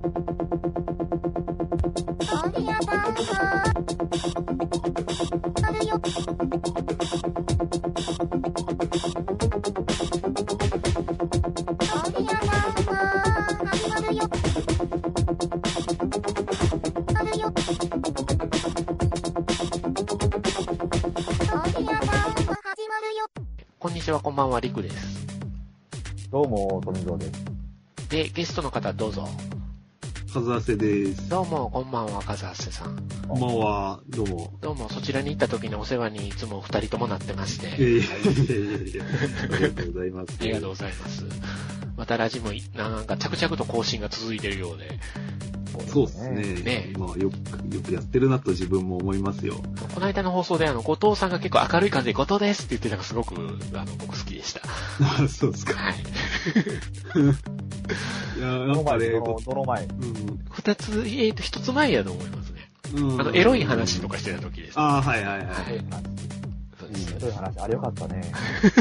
こんにちは、こんばんは、りくです。 どうも、富蔵です。 で、ゲストの方どうぞ。 かずあせです。 どうも、こんばんは、かずあせさん。 こんばんは、どうも。 どうも、そちらに行った時のお世話にいつも二人ともなってまして。 いやありがとうございます。 ありがとうございます。またラジも、なんか着々と更新が続いているようで。 そうですね。ね、まあよくやってるなと自分も思いますよ。 この間の放送で後藤さんが結構明るい感じで後藤ですって言ってたのがすごく僕好きでした。 あ、そうですか。 はい。 いや、なんかね、 どの前。 一つ前やと思いますね。エロい話とかしてた時です。 ああ、はいはいはい。 そうです。 エロい話、あれよかったね。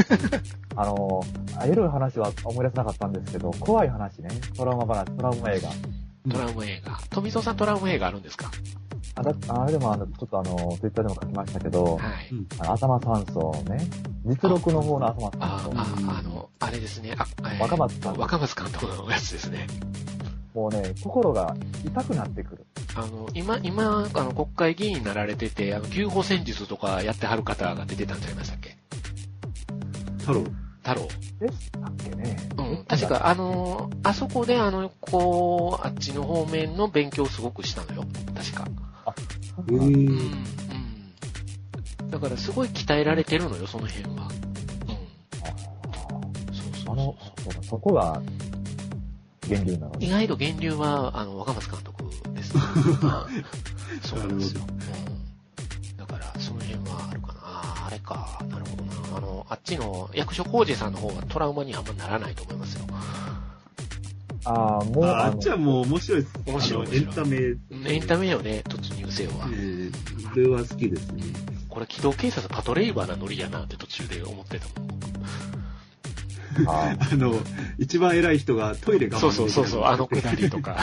エロい話は思い出せなかったんですけど、怖い話ね。トラウマ映画。 トラウマ映画。富蔵さんトラウマ映画あるんですか？ あれでもちょっとツイッターでも書きましたけど、 はい。 頭酸素ね。実録の方の頭酸素。 あれですね。 若松監督のやつですね。 もうね、心が痛くなってくる。 今、国会議員になられてて、牛歩戦術とかやってはる方が出てたんじゃないましたっけ？ 太郎でしたっけね。 確か、あそこであっちの方面の勉強をすごくしたのよ。確か。だからすごい鍛えられてるのよ、その辺は。 そこが、源流なの。 意外と源流は、若松監督です。そうなんですよ。だから、その辺はあるかな。あれか。なるほどな。あっちの役所広司さんの方はトラウマにはあんまならないと思いますよ。 あっちはもう面白いです。 面白い。 エンタメ。 エンタメよね、突入せよは。 これは好きですね。 これ、機動警察パトレイバーなノリやなって途中で思ってたもん。 一番偉い人がトイレ我慢してそう、くだりとか。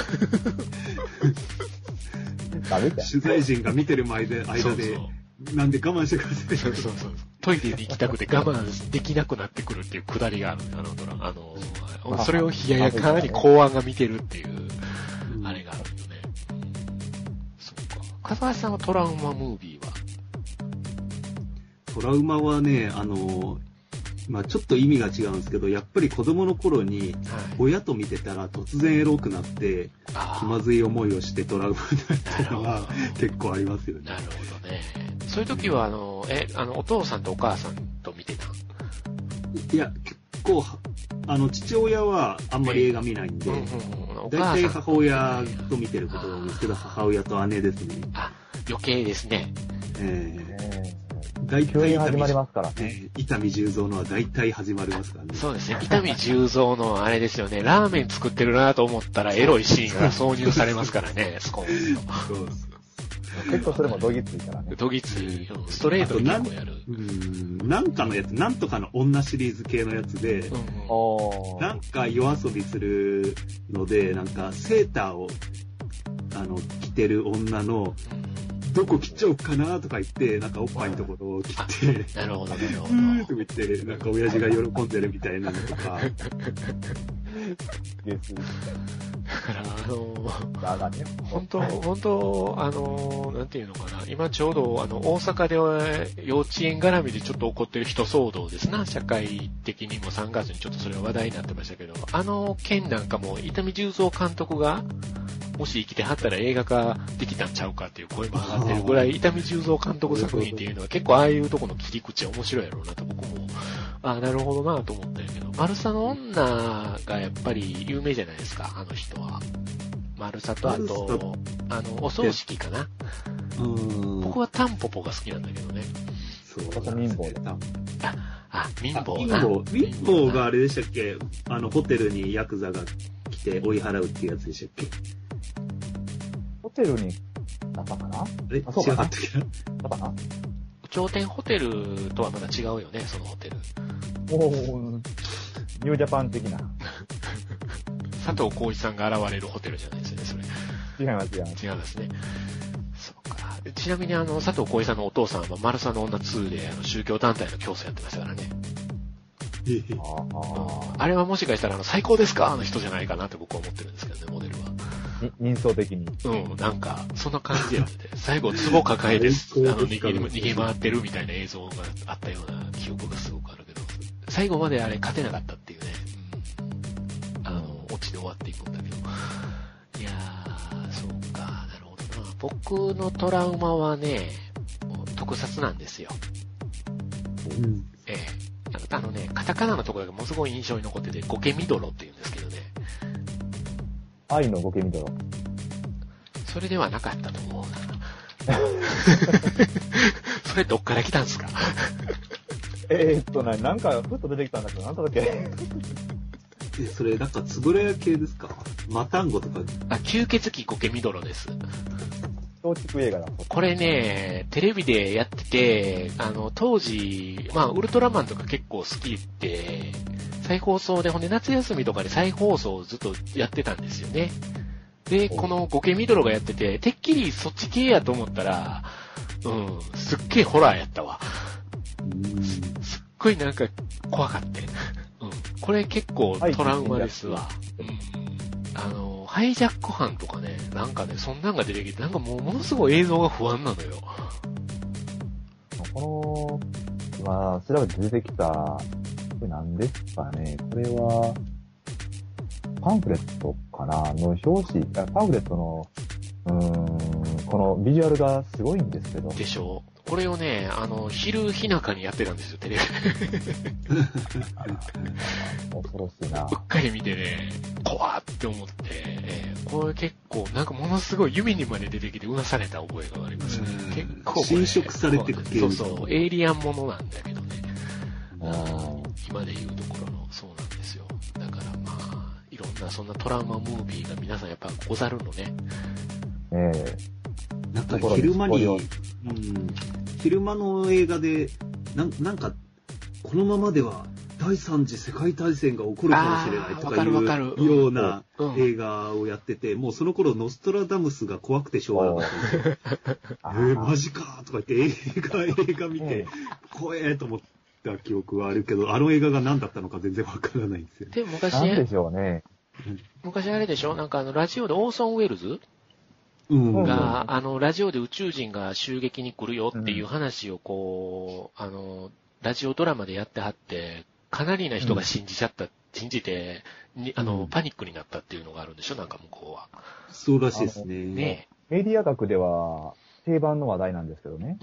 取材陣が見てる間で、なんで我慢してください。 そう。トイレに行きたくて我慢できなくなってくるっていうくだりがあるね、それを冷ややかに公安が見てるっていう、あれがあるよね。そっか。笠橋さんはトラウマムービーは？ トラウマはね、まあちょっと意味が違うんですけど、やっぱり子供の頃に親と見てたら突然エロくなって気まずい思いをしてトラウマになったのは結構ありますよね。 なるほどね。そういう時はお父さんとお母さんと見てた？ いや、結構父親はあんまり映画見ないんで、だいたい母親と見てることなんですけど、母親と姉ですね。 余計ですね。 大体始まりますからね。 伊丹十三のは大体始まりますからね。 そうですね。伊丹十三のあれですよね。ラーメン作ってるなと思ったらエロいシーンが挿入されますからね。スコーンと。 結構それもどぎついからね。 どぎつい。ストレートに結構やる。 なんかのやつ、なんとかの女シリーズ系のやつで、なんか夜遊びするので、なんかセーターを着てる女の、どこ切っちゃおうかなとか言って、なんかおっぱいのところを切って、 なるほど、なるほど。 とか言って、なんか親父が喜んでるみたいなのとか。 だから本当なんていうのかな。今ちょうど大阪では幼稚園絡みでちょっと起こってる人騒動ですな。社会的にも3月にちょっとそれは話題になってましたけど、件なんかも伊丹十三監督が、もし生きてはったら映画化できたんちゃうかっていう声も上がってるぐらい、伊丹十三監督作品っていうのは結構ああいうとこの切り口は面白いやろうなと僕も、なるほどなと思ったんやけど、マルサの女がやっぱり有名じゃないですか、あの人は。マルサとあと、お葬式かな。僕はタンポポが好きなんだけどね。 そう。私民法で。 民法な。 民法があれでしたっけ？ホテルにヤクザが来て追い払うっていうやつでしたっけ？ ホテルに、だったかな？ そうかな？だったかな？ 頂点ホテルとはまだ違うよね、そのホテル。 ニュージャパン的な。 佐藤浩市さんが現れるホテルじゃないですよね、それ。 違います、 違いますね。そうか。ちなみに佐藤浩市さんのお父さんは、マルサの女2で宗教団体の教祖やってましたからね。あれはもしかしたら最高ですか人じゃないかなって僕は思ってるんですけどね、モデルは。 人相的に。 なんか、そんな感じやって。最後、壺抱えて、逃げ回ってるみたいな映像があったような記憶がすごくあるけど、最後まであれ勝てなかったっていうね、オチで終わっていくんだけど。いやー、そうか、なるほどな。僕のトラウマはね、特撮なんですよ。カタカナのところがものすごい印象に残ってて、ゴケミドロって言うんですけどね。 愛のゴケミドロ。 それではなかったと思うな。それどっから来たんですか？ なんか、ふっと出てきたんだけど、なんだっけ？ それ、なんか、つぶらや系ですか？マタンゴとか。 吸血鬼ゴケミドロです。 松竹映画だ。 これね、テレビでやってて、当時、ウルトラマンとか結構好きで、再放送で、ほんで夏休みとかで再放送をずっとやってたんですよね。で、このゴケミドロがやってて、てっきりそっち系やと思ったら、すっげえホラーやったわ。すっごいなんか怖かって。これ結構トラウマですわ。ハイジャック犯とかね、なんかね、そんなんが出てきて、なんかものすごい映像が不安なのよ。 今、調べて出てきた、これ何ですかね。これは、パンフレットかなの表紙、パンフレットの、このビジュアルがすごいんですけど。 でしょう。これをね、昼日中にやってたんですよ、テレビ。 恐ろしいな。 うっかり見てね、怖って思って、これ結構、なんかものすごい弓にまで出てきてうなされた覚えがありますね。結構、 侵食されてくそうそう、エイリアンものなんだけどね。今で言うところの、そうなんですよ。だからいろんなそんなトラウマムービーが皆さんやっぱござるのね。 なんか昼間に、昼間の映画で、なんか、このままでは第三次世界大戦が起こるかもしれないとかいうような映画をやってて、もうその頃ノストラダムスが怖くてしょうがなかったんで、マジかとか言って映画見て、怖えと思った記憶はあるけど、あの映画が何だったのか全然わからないんですよ。 で、昔、 なんでしょうね。 昔あれでしょなんかラジオでオーソン・ウェルズが、ラジオで宇宙人が襲撃に来るよっていう話をラジオドラマでやってはって、かなりな人が信じて、パニックになったっていうのがあるんでしょなんか向こうは。 そうらしいですね。 メディア学では定番の話題なんですけどね。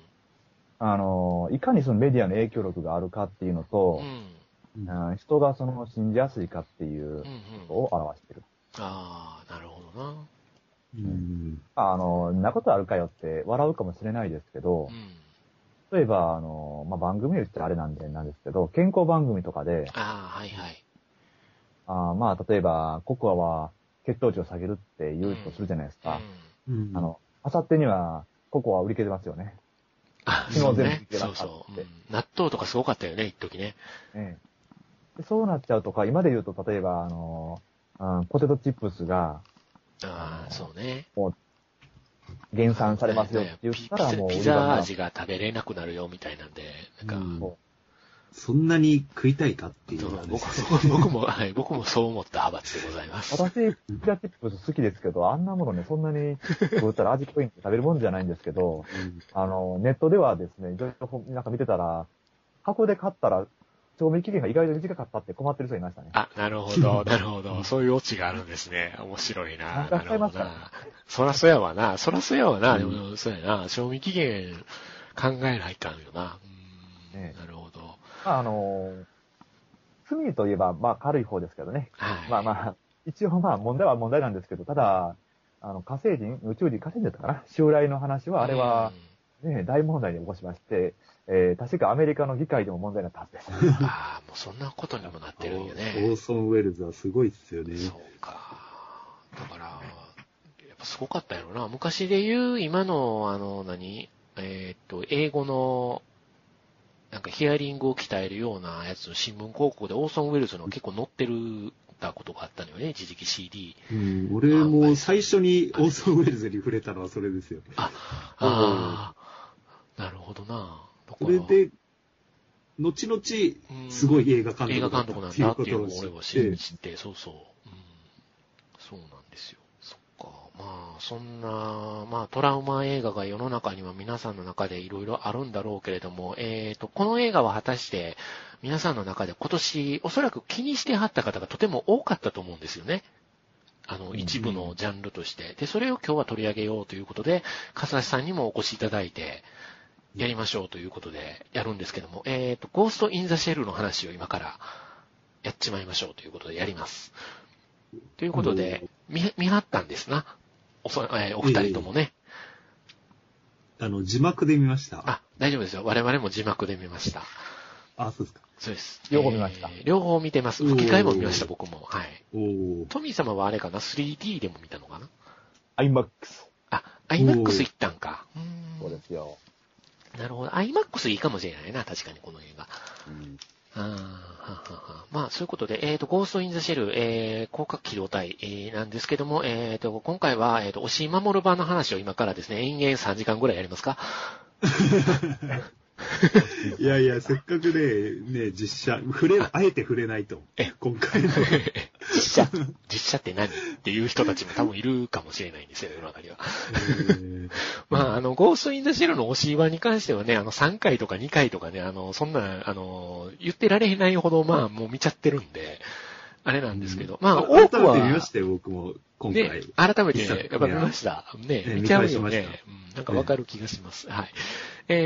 いかにそのメディアの影響力があるかっていうのと、人が信じやすいかっていうことを表してる。 ああ、なるほどな。 んなことあるかよって笑うかもしれないですけど、例えば、番組言ってあれなんですけど、健康番組とかで、例えば、ココアは血糖値を下げるって言うとするじゃないですか。あさってには、ココア売り切れますよね。 そうね。そうそう。納豆とかすごかったよね、一時ね。 そうなっちゃうとか、今で言うと、例えば、ポテトチップスが、 そうね。 もう、減産されますよって言ったらもう、 ピザ味が食べれなくなるよみたいなんで、 そんなに食いたいかっていう。 僕もそう思った派閥でございます。 私、ピザチップス好きですけど、あんなものね、そんなに食ったら味濃いんで食べるもんじゃないんですけど、ネットではですね、なんか見てたら、箱で買ったら、賞味期限が意外と短かったって困ってる人いましたね。 なるほど、なるほど。そういうオチがあるんですね。面白いな。なるほどな。そらそやわな。でも、そうやな。賞味期限考えないかんよな。なるほど。 罪といえば、軽い方ですけどね。一応問題は問題なんですけど、ただ、宇宙人だったかな襲来の話は、あれは、大問題に起こしまして、確かアメリカの議会でも問題になったはずです。 もうそんなことにもなってるんよね。 オーソン・ウェルズはすごいっすよね。 そうか。だから、やっぱすごかったやろな。昔で言う、今の、英語の、なんかヒアリングを鍛えるようなやつの新聞広告でオーソン・ウェルズの結構載ってるったことがあったのよね、一時期 CD。 俺も最初にオーソンウェルズに触れたのはそれですよ。 なるほどな。 それで、後々、すごい映画監督なんだっていうのを俺は信じて、そう。そうなんですよ。そっか。まあ、そんな、トラウマ映画が世の中には皆さんの中でいろいろあるんだろうけれども、この映画は果たして皆さんの中で今年おそらく気にしてはった方がとても多かったと思うんですよね。一部のジャンルとして。で、それを今日は取り上げようということで、笠橋さんにもお越しいただいて、やりましょうということでやるんですけども、ゴースト・イン・ザ・シェルの話を今からやっちまいましょうということでやります。ということで、見張ったんですな。お二人ともね。 字幕で見ました。 大丈夫ですよ。我々も字幕で見ました。 そうですか。 そうです。 両方見ました。 両方見てます。吹き替えも見ました、僕も。はい。トミー様はあれかな 3D でも見たのかな ?IMAX。 IMAX 行ったんか。 そうですよ。 なるほど。IMAX いいかもしれないな、確かにこの映画。そういうことで、ゴースト・イン・ザ・シェル、広角機動隊、なんですけども、今回は、押井守版の話を今からですね、延々3時間ぐらいやりますかいやいや、せっかくね、実写、あえて触れないと。今回の。 実写って何っていう人たちも多分いるかもしれないんですよ、世の中には。ゴースト・イン・ザ・シェルの押し版に関してはね、3回とか2回とかね、そんな、言ってられないほど、もう見ちゃってるんで、あれなんですけど、 多くは。改めて見ましたよ、僕も、今回。 ね、改めて、やっぱ見ました。ね、見ちゃうよね。なんかわかる気がします。はい。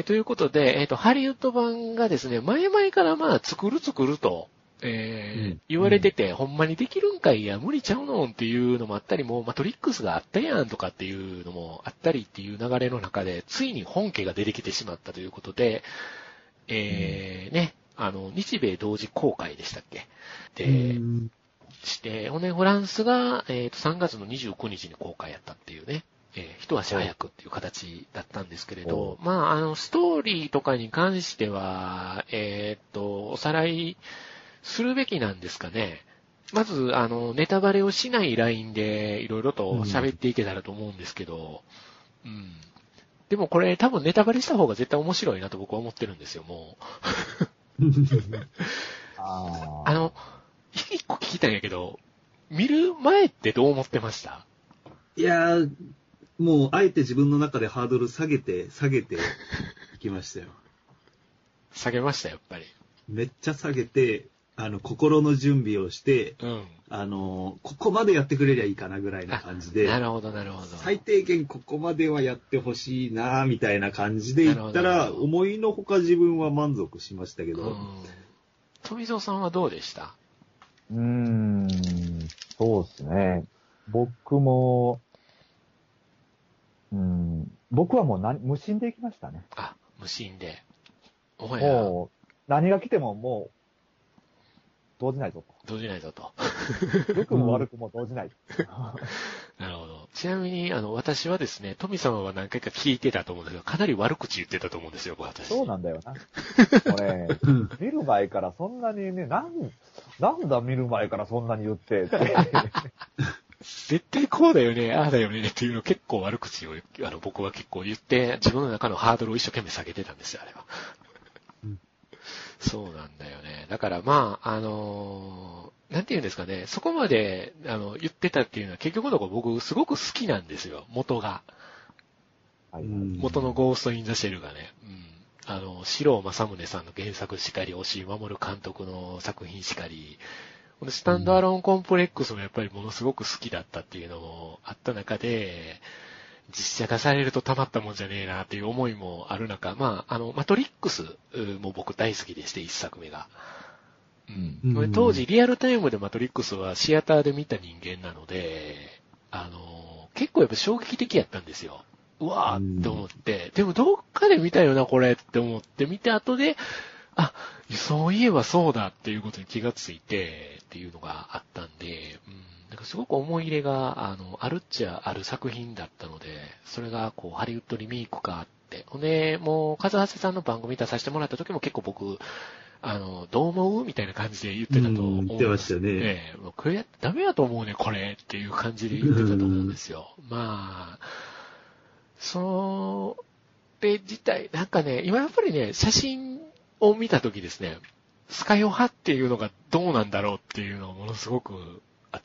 ということで、ハリウッド版がですね、前々から作ると、言われてて、ほんまにできるんかいや、無理ちゃうのんっていうのもあったり、もうマトリックスがあったやんとかっていうのもあったりっていう流れの中で、ついに本家が出てきてしまったということで、日米同時公開でしたっけで、ほんで、フランスが、3月の29日に公開やったっていうね、一足早くっていう形だったんですけれど、ストーリーとかに関しては、おさらいするべきなんですかね。まず、ネタバレをしないラインでいろいろと喋っていけたらと思うんですけど、でもこれ多分ネタバレした方が絶対面白いなと僕は思ってるんですよ、もう。一個聞きたいんやけど、見る前ってどう思ってました？ いやー、もうあえて自分の中でハードル下げていきましたよ。 下げました、やっぱり。 めっちゃ下げて、心の準備をして、ここまでやってくれりゃいいかなぐらいな感じで。 なるほど。 最低限ここまではやってほしいなみたいな感じで言ったら、思いのほか自分は満足しましたけど。 富蔵さんはどうでした？ そうですね。僕も、僕はもう無心で行きましたね。 無心で。 もう、何が来てももう、動じないぞと。良くも悪くも動じない。 なるほど。ちなみに、私はですね、富様は何回か聞いてたと思うんですけど、かなり悪口言ってたと思うんですよ、私。 そうなんだよな。俺、見る前からそんなにね、なんだ見る前からそんなに言ってって。 絶対こうだよね、ああだよねっていうの結構悪口を、僕は結構言って、自分の中のハードルを一生懸命下げてたんですよ、あれは。そうなんだよね。だからなんていうんですかね、そこまで、言ってたっていうのは結局のところ僕すごく好きなんですよ、元が。元のゴースト・イン・ザ・シェルがね。四郎正宗さんの原作しかり、押井守監督の作品しかり、スタンドアローンコンプレックスもやっぱりものすごく好きだったっていうのもあった中で、実写化されるとたまったもんじゃねえなっていう思いもある中、マトリックスも僕大好きでして、一作目が。当時リアルタイムでマトリックスはシアターで見た人間なので、結構やっぱ衝撃的やったんですよ。うわーって思って、でもどっかで見たよなこれって思って見て後で、そういえばそうだっていうことに気がついてっていうのがあったんで、なんかすごく思い入れがあるっちゃある作品だったので、それがハリウッドリメイクかって。ほんで、もう、風橋さんの番組出させてもらった時も結構僕、 どう思うみたいな感じで言ってたと思う。 言ってましたよね。 これダメだと思うね、これっていう感じで言ってたと思うんですよ。まあ、それ自体、なんかね、今やっぱりね、写真を見たときですね、スカヨハっていうのがどうなんだろうっていうのがものすごくあって、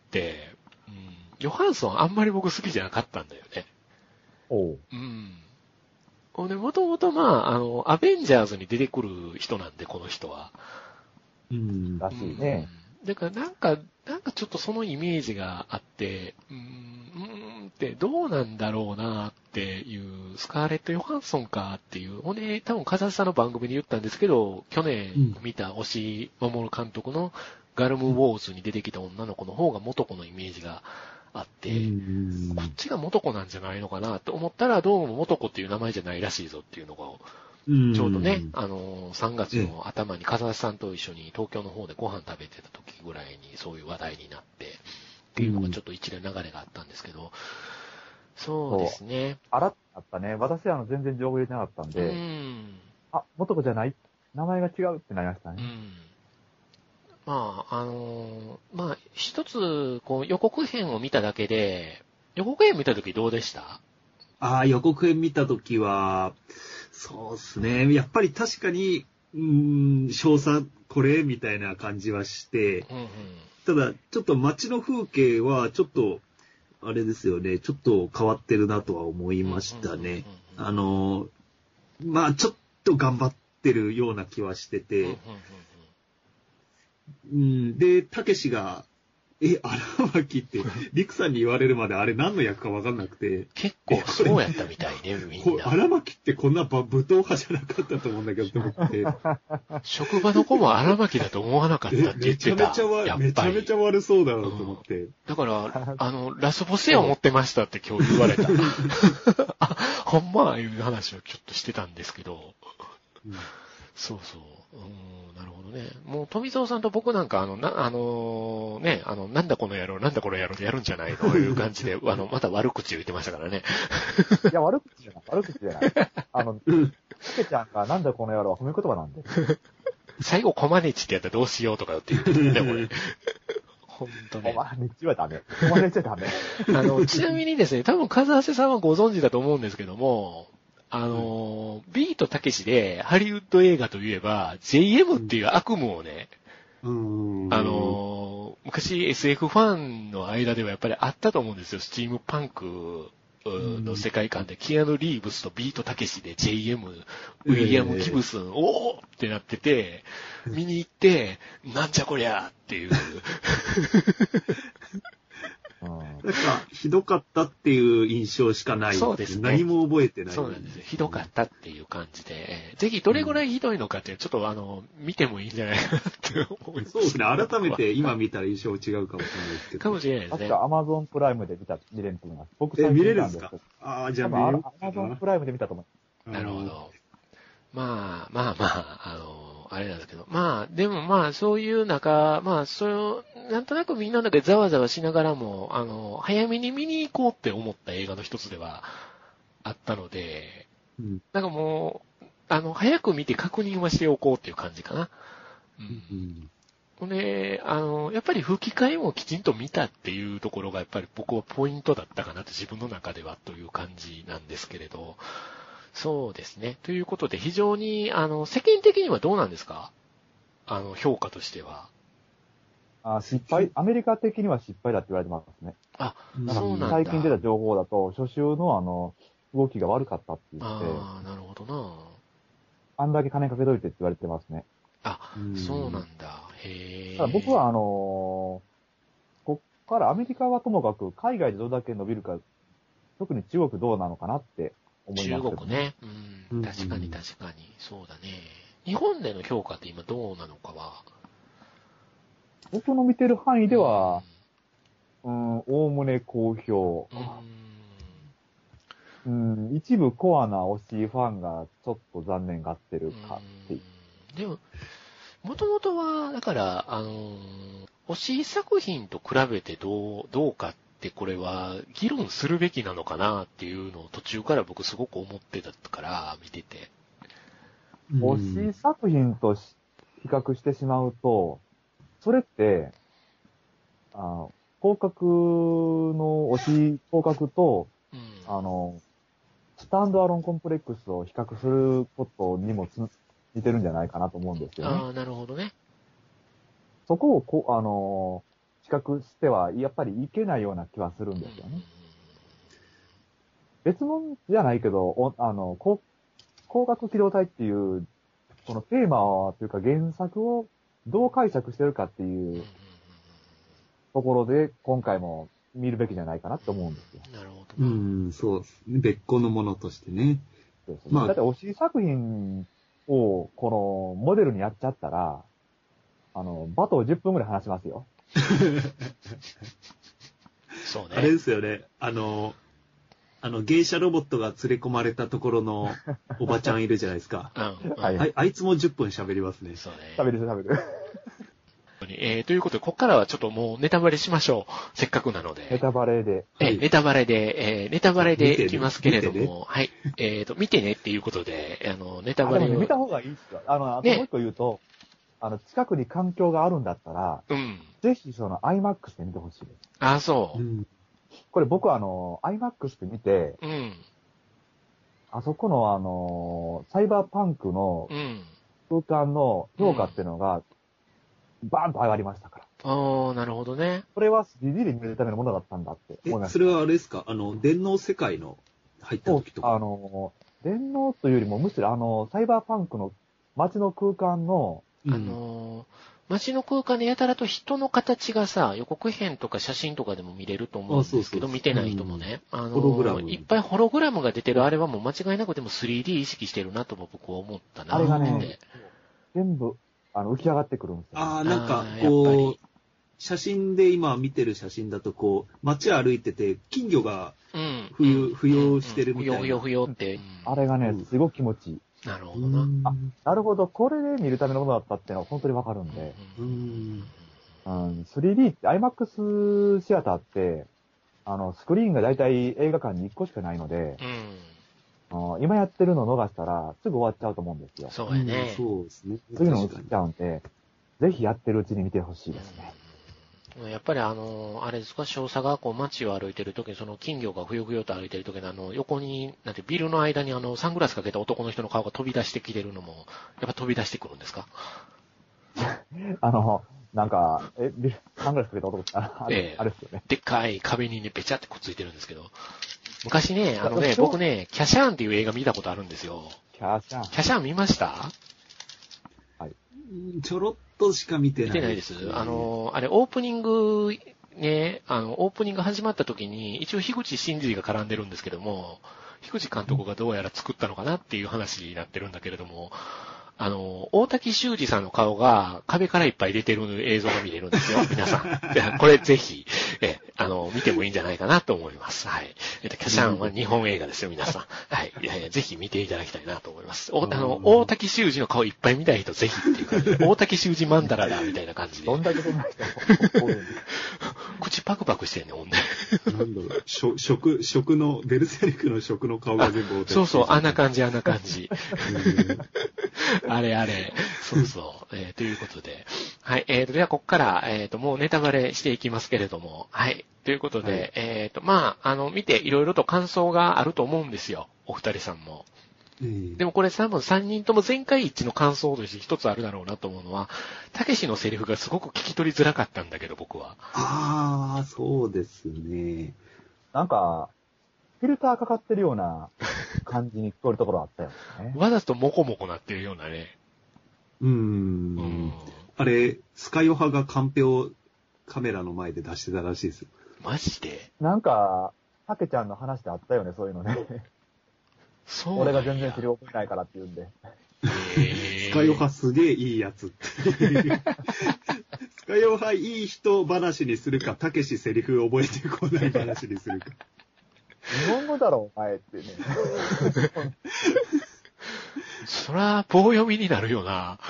ヨハンソンあんまり僕好きじゃなかったんだよね。もともとアベンジャーズに出てくる人なんで、この人は。 らしいね。 だからなんかちょっとそのイメージがあって、ってどうなんだろうなっていう、スカーレット・ヨハンソンかっていう、ほんで多分カザさんの番組で言ったんですけど、去年見た押井守監督のガルム・ウォーズに出てきた女の子の方が元子のイメージがあって、こっちが元子なんじゃないのかなと思ったら、どうも元子っていう名前じゃないらしいぞっていうのが、ちょうどね、3月の頭に風さんと一緒に東京の方でご飯食べてた時ぐらいにそういう話題になって、っていうのがちょっと一連流れがあったんですけど、そうですね。 あったね。私は全然情報入れてなかったんで、元子じゃない名前が違うってなりましたね。 一つ、予告編を見ただけで、予告編見たときどうでした？ 予告編見たときは、そうですね。やっぱり確かに、賞賛これみたいな感じはして、ただ、ちょっと街の風景は、ちょっと、あれですよね。ちょっと変わってるなとは思いましたね。ちょっと頑張ってるような気はしてて、で、たけしが、荒牧って、リクさんに言われるまであれ何の役か分かんなくて。 結構そうやったみたいね、みんな。 荒牧ってこんな武闘派じゃなかったと思うんだけど、と思って。 職場の子も荒牧だと思わなかったって言ってた。めちゃめちゃ悪そうだなと思って。 だから、ラスボスや思ってましたって今日言われた。ほんまいう話をちょっとしてたんですけど。そうそう。なるほどね。もう富蔵さんと僕なんかなんだこの野郎でやるんじゃないのいう感じで、また悪口言ってましたからね。 いや、悪口じゃない。けちゃんがなんだこの野郎は褒め言葉なんで。 最後コマネチってやったらどうしようとかって言ってるね、これ。本当ね。 コマネチはダメ。コマネチはダメ。 ちなみにですね、多分風瀬さんはご存知だと思うんですけども、ビートたけしでハリウッド映画といえば JM っていう悪夢をね、昔 SF ファンの間ではやっぱりあったと思うんですよ。スチームパンクの世界観でキアヌ・リーブスとビートたけしで JM、ウィリアム・ギブスン、おーってなってて、見に行って、なんじゃこりゃっていう。 なんか、ひどかったっていう印象しかない。 そうですね。 何も覚えてない。 そうなんですよ。ひどかったっていう感じで、ぜひどれぐらいひどいのかって、ちょっと見てもいいんじゃないかなって思います。 そうですね。改めて今見たら印象違うかもしれないですけど。 かもしれないですね。 確か Amazon プライムで見れると思います。僕見れるんですか？じゃあ見れる。 Amazon プライムで見たと思います。なるほど。あれなんですけど。でもそういう中、なんとなくみんなだけざわざわしながらも、早めに見に行こうって思った映画の一つではあったので、なんかもう、早く見て確認はしておこうっていう感じかな。で、やっぱり吹き替えもきちんと見たっていうところがやっぱり僕はポイントだったかなって自分の中ではという感じなんですけれど、そうですね。ということで、非常に、世間的にはどうなんですか？評価としては。 失敗、アメリカ的には失敗だって言われてますね。 そうなんだ。 最近出た情報だと、初週の動きが悪かったって言って。 なるほどな。 あんだけ金かけといてって言われてますね。 そうなんだ。へただ僕はこっからアメリカはともかく、海外でどれだけ伸びるか、特に中国どうなのかなって思います。 中国ね。確かに。そうだね。日本での評価って今どうなのかは。 僕の見てる範囲では、おおむね好評。一部コアな推しファンがちょっと残念がってるかっていう。 でも、もともとは、だから、推し作品と比べてどうかってこれは議論するべきなのかなっていうのを途中から僕すごく思ってたから見てて。 推し作品と比企画してしまうと、それって、広角の広角と、スタンドアロンコンプレックスを比較することにも似てるんじゃないかなと思うんですよね。 ああ、なるほどね。 そこを比較しては、やっぱりいけないような気はするんですよね。別物じゃないけど、光学機動隊っていう、このテーマというか原作をどう解釈してるかっていうところで、今回も見るべきじゃないかなと思うんですよ。 なるほど。 そうですね。別個のものとしてね。 そうですね。だって推し作品を、このモデルにやっちゃったら、バトを10分ぐらい話しますよ。 そうね。 あれですよね。芸者ロボットが連れ込まれたところのおばちゃんいるじゃないですか。あいつも10分喋りますね。 そうね。 喋る。 ということで、ここからはちょっともうネタバレしましょう。せっかくなので。 ネタバレで。 ネタバレでいきますけれども、はい。見てねっていうことで、ネタバレを。 見た方がいいっすよ。あともう一個言うと、近くに環境があるんだったら、ぜひIMAX で見てほしいです。 あ、そう。 これ僕IMAX で見て、あそこのサイバーパンクの空間の評価っていうのが、バーンと上がりましたから。 ああ、なるほどね。 これは 3D で見るためのものだったんだって思いました。 それはあれですか電脳世界の入った時とか。 電脳というよりもむしろサイバーパンクの街の空間の、 街の空間でやたらと人の形がさ、予告編とか写真とかでも見れると思うんですけど、見てない人もね。ホログラム。いっぱいホログラムが出てるあれはもう間違いなくでも 3D 意識してるなと僕は思ったな。 あれがね、全部、浮き上がってくるんですよ。 なんか、こう、写真で今見てる写真だと、こう、街歩いてて、金魚が、浮揚してるみたいな。 浮揚って。 あれがね、すごく気持ちいい。 なるほどな。 なるほど。これで見るためのものだったっていうのは本当にわかるんで。3D って、IMAX シアターって、スクリーンがだいたい映画館に1個しかないので、今やってるの逃したらすぐ終わっちゃうと思うんですよ。 そうやね。 そうですね。 そういうのを映っちゃうんで、ぜひやってるうちに見てほしいですね。 やっぱりあれですか、少佐がこう街を歩いてる時に、その金魚がふよふよと歩いてる時に横に、なんてビルの間にサングラスかけた男の人の顔が飛び出してきてるのも、やっぱ飛び出してくるんですか？ なんか、サングラスかけた男ってあれですよね。 でっかい壁にね、べちゃってくっついてるんですけど。昔ね、僕ね、キャシャーンっていう映画見たことあるんですよ。 キャシャーン見ました？ はい。 ちょろっとしか見てない。 見てないです。あれ、オープニング、ね、オープニング始まった時に、一応樋口真嗣が絡んでるんですけども、樋口監督がどうやら作ったのかなっていう話になってるんだけれども、大滝修二さんの顔が壁からいっぱい出てる映像が見れるんですよ、皆さん。これぜひ、見てもいいんじゃないかなと思います。はい。キャシャンは日本映画ですよ、皆さん。はい。ぜひ見ていただきたいなと思います。大滝修二の顔いっぱい見たい人ぜひっていう感じで、大滝修二マンダラだ、みたいな感じで。 どんだけそんな人口パクパクしてんね、ほんで。 なんだろう、食の、ベルセルクの食の顔が全部大滝。 そう、あんな感じ。あれ。そう。ということで。はい。では、ここから、もうネタバレしていきますけれども。はい。ということで、見ていろいろと感想があると思うんですよ。お二人さんも。でもこれ多分3人とも全会一致の感想として一つあるだろうなと思うのは、たけしのセリフがすごく聞き取りづらかったんだけど、僕は。 ああ、そうですね。 なんか、フィルターかかってるような感じに聞こえるところあったよね。 わざとモコモコなってるようなね。 あれ、スカヨハがカンペをカメラの前で出してたらしいですよ。 マジで？ なんか、たけちゃんの話であったよね、そういうのね。 そう俺が全然セリフ覚えないからって言うんで。 スカヨハすげえいいやつっていう。スカヨハいい人話にするか、たけしセリフ覚えてこない話にするか。 日本語だろ、お前ってね。 そら、棒読みになるよな。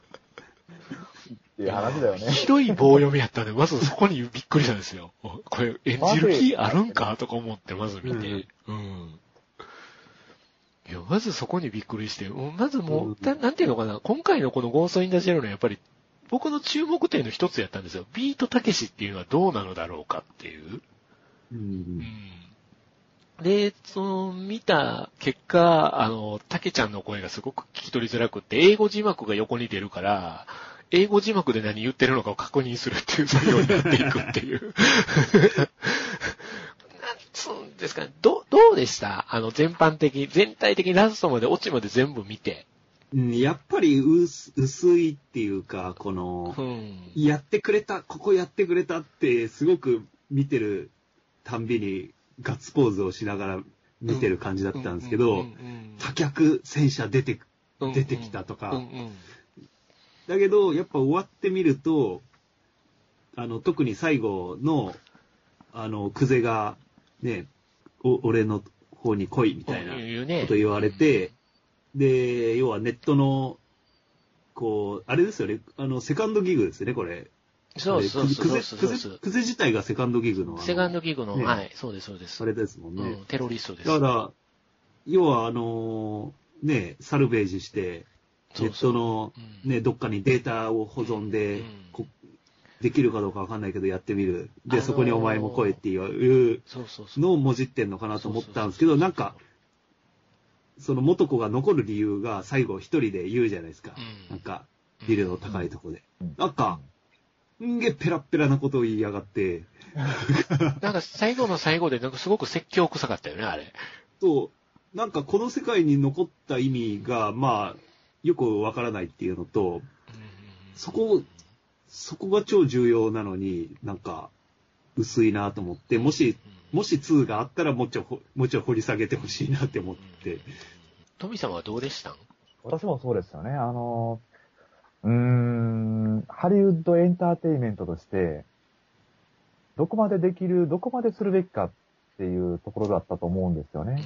っていう話だよね。 ひどい棒読みやったんで、まずそこにびっくりしたんですよ。これ演じる気あるんかとか思ってまず見て。 いや、まずそこにびっくりして、まずもう、なんていうのかな、今回のこのゴーストインダシェルのやっぱり、僕の注目点の一つやったんですよ。ビートたけしっていうのはどうなのだろうかっていう。で、見た結果、たけちゃんの声がすごく聞き取りづらくって、英語字幕が横に出るから、英語字幕で何言ってるのかを確認するっていう作業になっていくっていう。なんつうんですかね。どうでした全体的にラストまで、オチまで全部見て。 やっぱり薄いっていうか、この、やってくれた、ここやってくれたって、すごく見てるたんびにガッツポーズをしながら見てる感じだったんですけど、多脚戦車出てきたとか、だけど、やっぱ終わってみると、特に最後の、クゼが、ね、俺の方に来いみたいなこと言われて、で、要はネットの、こう、あれですよね、セカンドギグですよね、これ。 そう。 クゼ自体がセカンドギグの。 セカンドギグの、ね、はい、そうです。 あれですもんね。 テロリストです。 だから、要はね、サルベージして、ネットの、ね、どっかにデータを保存で、できるかどうかわかんないけどやってみる。で、そこにお前も来いっていうのをもじってんのかなと思ったんですけど、なんか、その元子が残る理由が最後一人で言うじゃないですか。なんか、ビルの高いとこで。なんか、ペラッペラなことを言いやがって。 なんか最後の最後でなんかすごく説教臭かったよね、あれ。 そう。なんかこの世界に残った意味が、まあ、よくわからないっていうのと、そこが超重要なのに、なんか、薄いなと思って、もし2があったらもうちょい掘り下げてほしいなって思って。 トミさんはどうでしたん？ 私もそうですよね。ハリウッドエンターテインメントとして、どこまでするべきかっていうところだったと思うんですよね。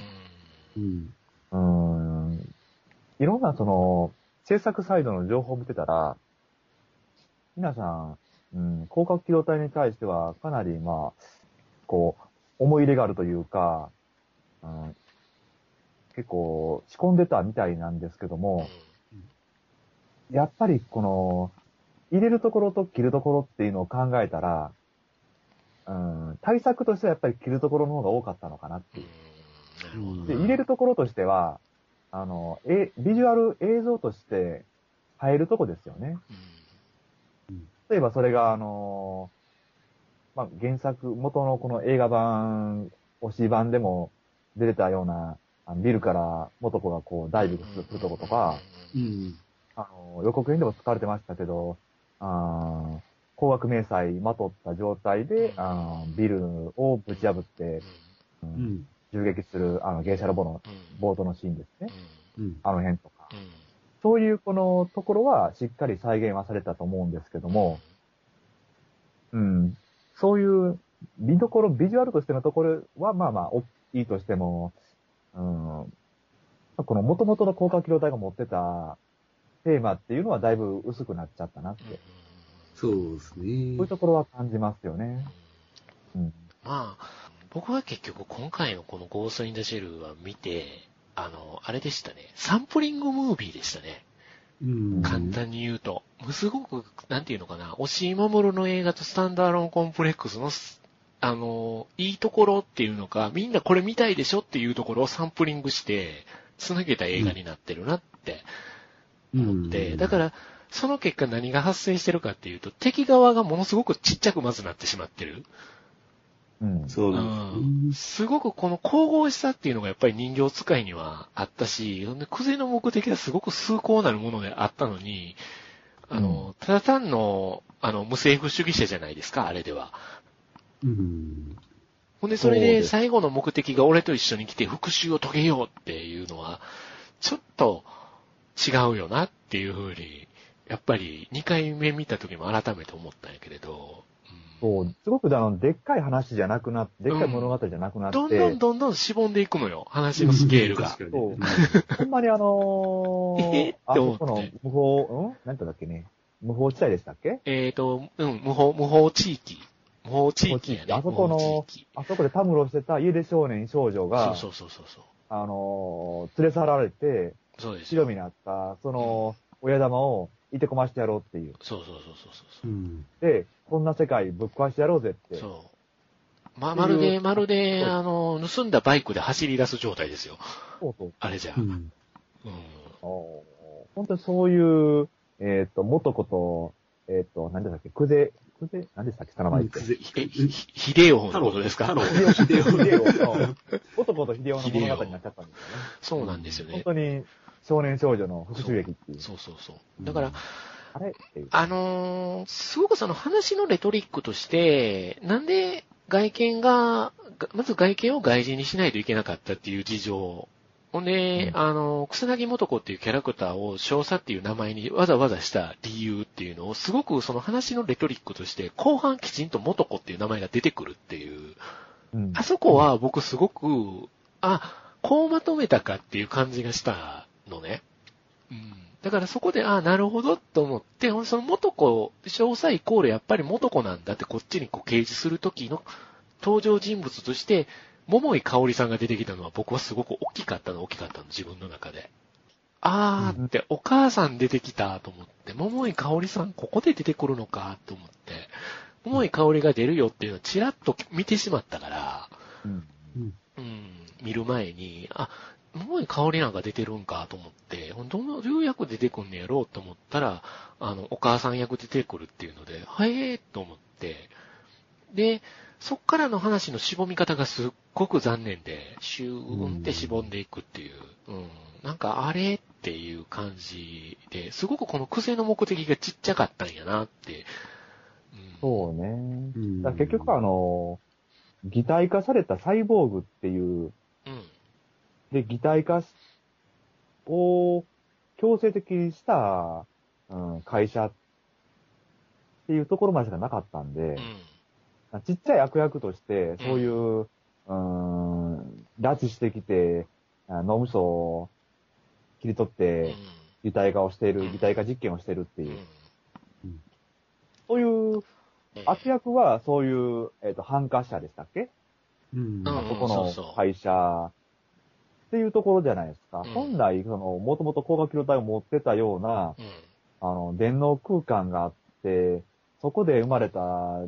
いろんな制作サイドの情報を見てたら、皆さん、広角機動隊に対してはかなり、こう、思い入れがあるというか、結構仕込んでたみたいなんですけども、やっぱり入れるところと切るところっていうのを考えたら、対策としてはやっぱり切るところの方が多かったのかなっていう。で、入れるところとしては、ビジュアル映像として入るとこですよね。例えばそれが原作、元のこの映画版、推し版でも出てたような、ビルから元子がこうダイビングするとことか、予告編でも使われてましたけど、高額迷彩まとった状態で、ビルをぶち破って、銃撃する、芸者ロボの冒頭のシーンですね。あの辺とか。そういうこのところはしっかり再現はされたと思うんですけども、そういうビジュアルとしてのところはいいとしても、この元々の広角機動隊が持ってたテーマっていうのはだいぶ薄くなっちゃったなって。 そうですね。そういうところは感じますよね。 僕は結局今回のこのゴーストインダシェルは見て、あれでしたね。サンプリングムービーでしたね。簡単に言うと。すごく、なんていうのかな、押井守の映画とスタンダーロンコンプレックスの、いいところっていうのか、みんなこれ見たいでしょっていうところをサンプリングして、つなげた映画になってるなって思って、だから、その結果何が発生してるかっていうと、敵側がものすごくちっちゃくまずなってしまってる。すごくこの神々しさっていうのがやっぱり人形使いにはあったし、クゼの目的はすごく崇高なるものであったのに、ただ単の、無政府主義者じゃないですか、あれでは。ほんで、それで最後の目的が俺と一緒に来て復讐を遂げようっていうのは、ちょっと違うよなっていうふうに、やっぱり2回目見た時も改めて思ったんやけれど、 そう、すごくでっかい話じゃなくなって、でっかい物語じゃなくなって、 どんどんしぼんでいくのよ、話のスケールが。 そう。ほんまにあそこの無法、なんてだっけね、無法地帯でしたっけ？ 無法地域。無法地域やね。 あそこでたむろしてた家出少年少女が、 連れ去られて、 そうです。 白身になった、親玉をいてこましてやろうっていう。 そう。 で、こんな世界ぶっ壊してやろうぜって。 そう。まるで、盗んだバイクで走り出す状態ですよ。 そう。 あれじゃ。 本当にそういう、元子と、何でしたっけ、何でしたっけ、名前って。 秀夫のことですか？ 秀夫。元子と秀夫の物語になっちゃったんですよね。 そうなんですよね。 本当に少年少女の復讐劇っていう。 そう。だから、 あれっていう。 すごくその話のレトリックとして、なんでまず外見を外人にしないといけなかったっていう事情。ほんで、草薙素子っていうキャラクターを少佐っていう名前にわざわざした理由っていうのをすごくその話のレトリックとして後半きちんと素子っていう名前が出てくるっていう。あそこは僕すごく、こうまとめたかっていう感じがしたのね。だからそこで、なるほどと思って、その素子、少佐イコールやっぱり素子なんだってこっちに掲示するときの登場人物として、桃井かおりさんが出てきたのは僕はすごく大きかったの、自分の中で。って、お母さん出てきたと思って、桃井かおりさんここで出てくるのかと思って、桃井かおりが出るよっていうのをちらっと見てしまったから、見る前に、桃井かおりなんか出てるんかと思って、どう役出てくんねやろうと思ったら、お母さん役出てくるっていうので、と思って、で、そっからの話のしぼみ方がすっごく残念で、シューンってしぼんでいくっていう、なんかあれっていう感じで、すごくこの癖の目的がちっちゃかったんやなって。 そうね。結局擬態化されたサイボーグっていう、で、擬態化を強制的にした、会社っていうところまでしかなかったんで、ちっちゃい悪役として、そういう、拉致してきて、脳みそを切り取って、擬態化実験をしてるっていう。そういう、悪役はそういう、反化者でしたっけ？そこの会社っていうところじゃないですか。本来、もともと光学機動隊を持ってたような、電脳空間があって、そこで生まれた、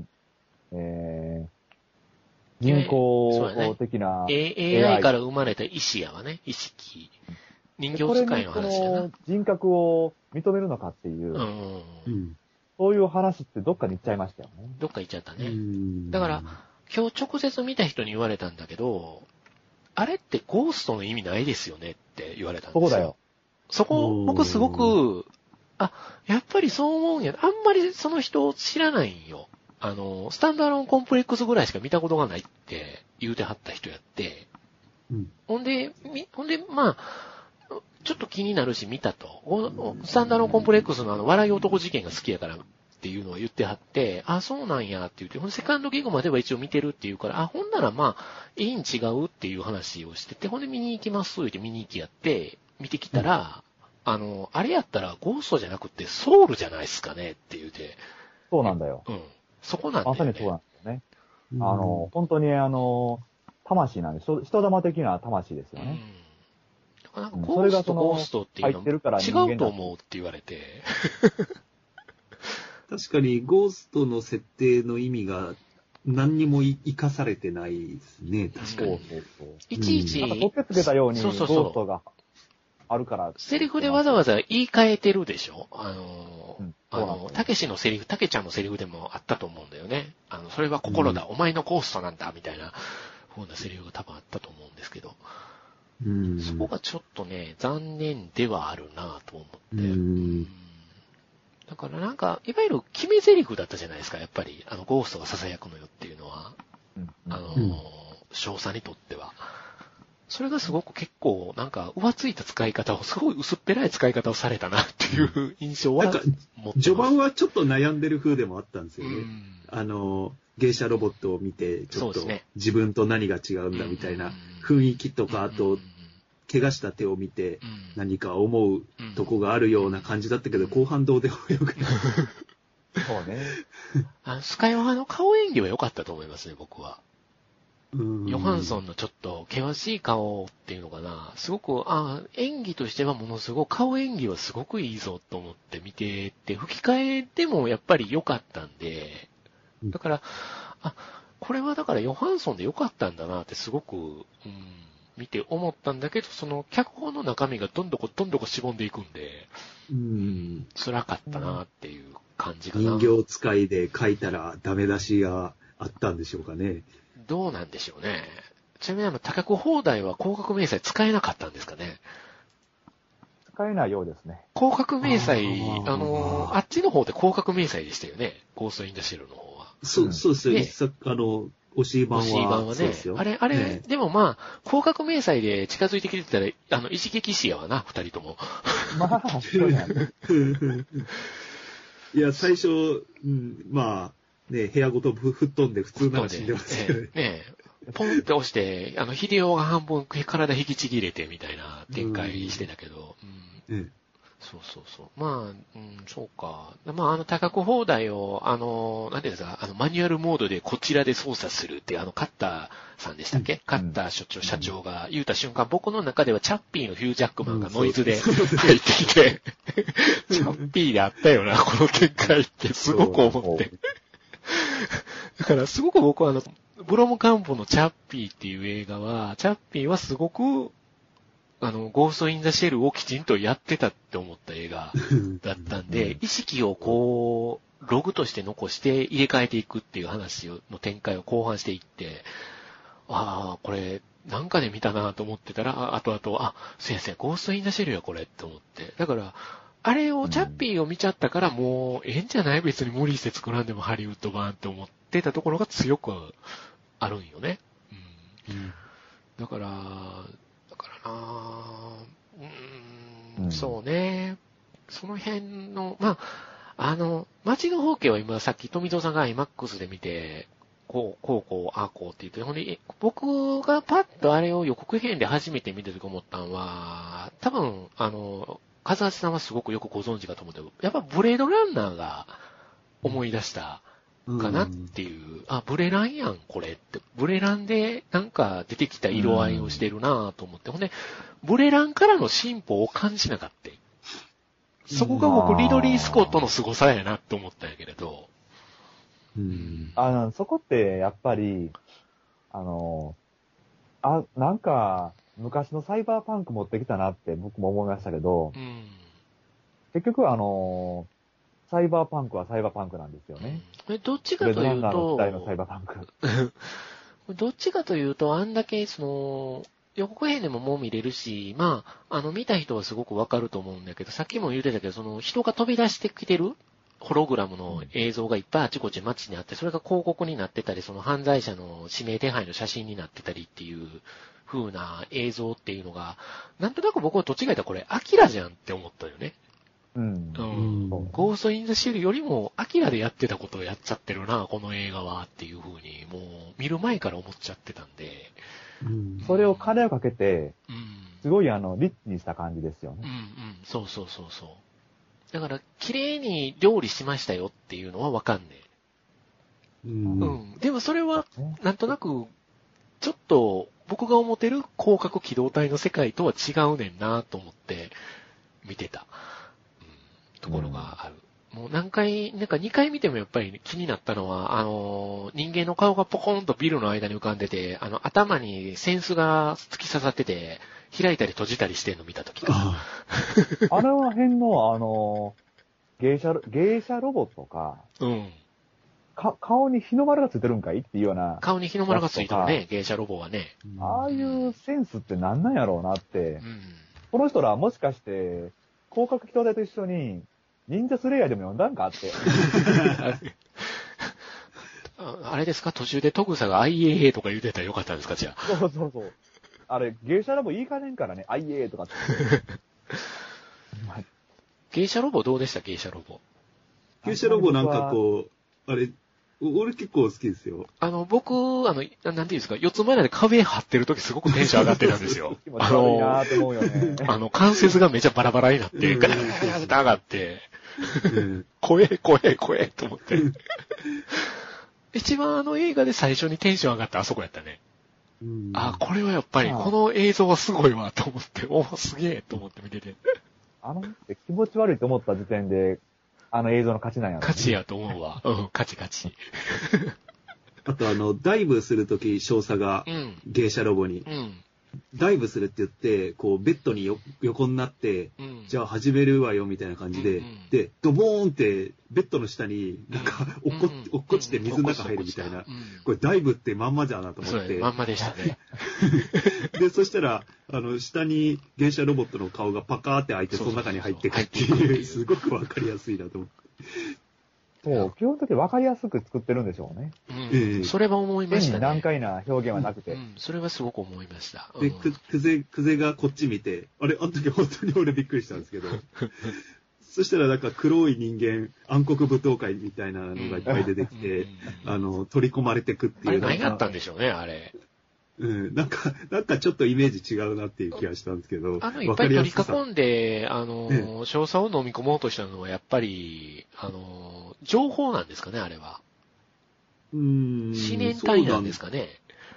人工的な、 AI から生まれた意識やわね。意識。人形使いの話やな。 人格を認めるのかっていう、そういう話ってどっかに行っちゃいましたよね。 どっか行っちゃったね。だから、今日直接見た人に言われたんだけど、あれってゴーストの意味ないですよねって言われたんですよ。 そこだよ。 そこ、僕すごく、やっぱりそう思うんや。あんまりその人知らないんよ。スタンダーロンコンプレックスぐらいしか見たことがないって言うてはった人やって。ほんで、まあ、ちょっと気になるし見たと。スタンダーロンコンプレックスの笑い男事件が好きやからっていうのを言ってはって、そうなんやって言って、ほんでセカンドギグまでは一応見てるっていうから、ほんならまあ、いいん違うっていう話をしてて、ほんで見に行きますって見に行きやって、見てきたら、あれやったらゴーストじゃなくてソウルじゃないですかねって言うて。 そうなんだよ。 そこなんだよね。 まさにそうなんですよね。本当に魂なんです。人玉的な魂ですよね。 なんかゴーストっていうのは違うと思うって言われて。 確かにゴーストの設定の意味が何にも生かされてないですね。確かに。 いちいち。 なんか取ってつけたようにゴーストがあるから。 セリフでわざわざ言い換えてるでしょ。たけしのセリフ、たけちゃんのセリフでもあったと思うんだよね。それは心だ、お前のゴーストなんだ、みたいな風なセリフが多分あったと思うんですけど。そこがちょっとね、残念ではあるなと思って。だからなんか、いわゆる決め台詞だったじゃないですか、やっぱり。ゴーストが囁くのよっていうのは。少佐にとっては。それがすごく結構、なんか、浮ついた使い方を、すごい薄っぺらい使い方をされたなっていう印象は持ってます。 序盤はちょっと悩んでる風でもあったんですよね。芸者ロボットを見て、ちょっと自分と何が違うんだみたいな雰囲気とか、あと、怪我した手を見て何か思うとこがあるような感じだったけど、後半どうでもよくなそうね。 スカイワハの顔演技は良かったと思いますね、僕は。 ヨハンソンのちょっと険しい顔っていうのかな、すごく、演技としてはものすごく、顔演技はすごくいいぞと思って見てて、吹き替えでもやっぱり良かったんで、だから、これはだからヨハンソンで良かったんだなってすごく、見て思ったんだけど、その脚本の中身がどんどこしぼんでいくんで、辛かったなっていう感じかな。 人形使いで書いたらダメ出しがあったんでしょうかね。 どうなんでしょうね。ちなみに多角放題は広角明細使えなかったんですかね。 使えないようですね。 広角明細、あっちの方で広角明細でしたよね。ゴーストインダシェルの方は。 そうですね。押し版はね。あれ、ね、でもまあ、広角明細で近づいてきてたら、一撃死やわな、二人とも。 まあ、そうなんだ。 いや、最初、まあ、ね、部屋ごと吹っ飛んで普通なら死んでますけどね。ポンって押して、秀夫が半分体引きちぎれてみたいな展開してたけど。そう。まあ、そうか。まあ、多角放題を、なんていうんですか、マニュアルモードでこちらで操作するって、カッターさんでしたっけ、カッター社長が言うた瞬間、僕の中ではチャッピーのヒュージャックマンがノイズで入ってきて、チャッピーであったよな、この展開ってすごく思って。だからすごく僕はブロムカンポのチャッピーっていう映画は、チャッピーはすごく、ゴースト・イン・ザ・シェルをきちんとやってたって思った映画だったんで、意識をこう、ログとして残して入れ替えていくっていう話の展開を後半していって、これ、なんかで見たなと思ってたら、後々、先生、ゴースト・イン・ザ・シェルやこれって思って。だから、あれを、チャッピーを見ちゃったから、もう、ええんじゃない別に無理して作らんでもハリウッド版って思ってたところが強くあるんよね。だからなそうね。その辺の、まあ、街の風景は今さっき富蔵さんが IMAX で見て、こう、って言って、ほんで、僕がパッとあれを予告編で初めて見たとき思ったのは、多分、カズハシさんはすごくよくご存知かと思うんだけど、やっぱブレードランナーが思い出したかなっていう、ブレランやん、これって。ブレランでなんか出てきた色合いをしてるなぁと思って、ほんで、ブレランからの進歩を感じなかった。そこが僕、リドリー・スコットの凄さやなって思ったんやけれど。 そこってやっぱり、なんか、昔のサイバーパンク持ってきたなって僕も思いましたけど、結局サイバーパンクはサイバーパンクなんですよね。 どっちかというと、 どっちかというと、あんだけ予告編でももう見れるし、まあ、見た人はすごくわかると思うんだけど、さっきも言ってたけど、人が飛び出してきてるホログラムの映像がいっぱいあちこち街にあって、それが広告になってたり、犯罪者の指名手配の写真になってたりっていう風な映像っていうのが、なんとなく僕はどっちか言ったらこれ、アキラじゃんって思ったよね。ゴースト・イン・ザ・シェルよりも、アキラでやってたことをやっちゃってるな、この映画はっていう風に、もう、見る前から思っちゃってたんで。 それを金をかけて、すごいリッチにした感じですよね。 そう。だから、綺麗に料理しましたよっていうのはわかんねえ。でもそれは、なんとなく、ちょっと、僕が思ってる広角機動隊の世界とは違うねんなと思って、見てた、ところがある。もうなんか2回見てもやっぱり気になったのは、人間の顔がポコンとビルの間に浮かんでて、頭にセンスが突き刺さってて、開いたり閉じたりしてんの見たときか。 あれは辺の、芸者ロボットか、顔に日の丸がついてるんかいっていうような。 顔に日の丸がついてるね、芸者ロボはね。 ああいうセンスってなんなんやろうなって。この人らもしかして、広角機動隊と一緒に、忍者スレイヤーでも読んだんかって。 あれですか、途中でトグサが IAA とか言うてたらよかったんですか、じゃあ。 そう。あれ、芸者ロボ言いかねんからね、IAA とかって。 芸者ロボどうでした芸者ロボ。 芸者ロボなんかこう、あれ、俺結構好きですよ。 僕、なんていうんですか、四つ前で壁張ってる時すごくテンション上がってたんですよ。 気持ち悪いなと思うよね。 関節がめちゃバラバラになって、ガタガタガタ上がって、怖えと思って。一番映画で最初にテンション上がったあそこやったね。 これはやっぱり、この映像はすごいわと思って、すげえと思って見てて。 気持ち悪いと思った時点で、映像の勝ちなんやろ、ね。 勝ちやと思うわ。勝ち。 あとダイブするとき少佐が、芸者ロボに、ダイブするって言って、こう、ベッドに横になって、じゃあ始めるわよ、みたいな感じで、で、ドボーンって、ベッドの下に、なんか、落っこちて水の中入るみたいな、これダイブってまんまじゃなと思って。 まんまでしたね。 で、そしたら、下に芸者ロボットの顔がパカーって開いて、その中に入ってくっていう、すごくわかりやすいなと思って。 そう、基本的に分かりやすく作ってるんでしょうね。 それは思いましたね。 難解な表現はなくて。 それはすごく思いました。 で、クゼがこっち見て、あの時本当に俺びっくりしたんですけど、そしたらなんか黒い人間、暗黒舞踏会みたいなのがいっぱい出てきて、取り込まれてくっていう。 あれ何やったんでしょうね、あれ。 なんかちょっとイメージ違うなっていう気がしたんですけど。 いっぱい取り囲んで、少佐を飲み込もうとしたのは、やっぱり、情報なんですかね、あれは。思念体なんですかね。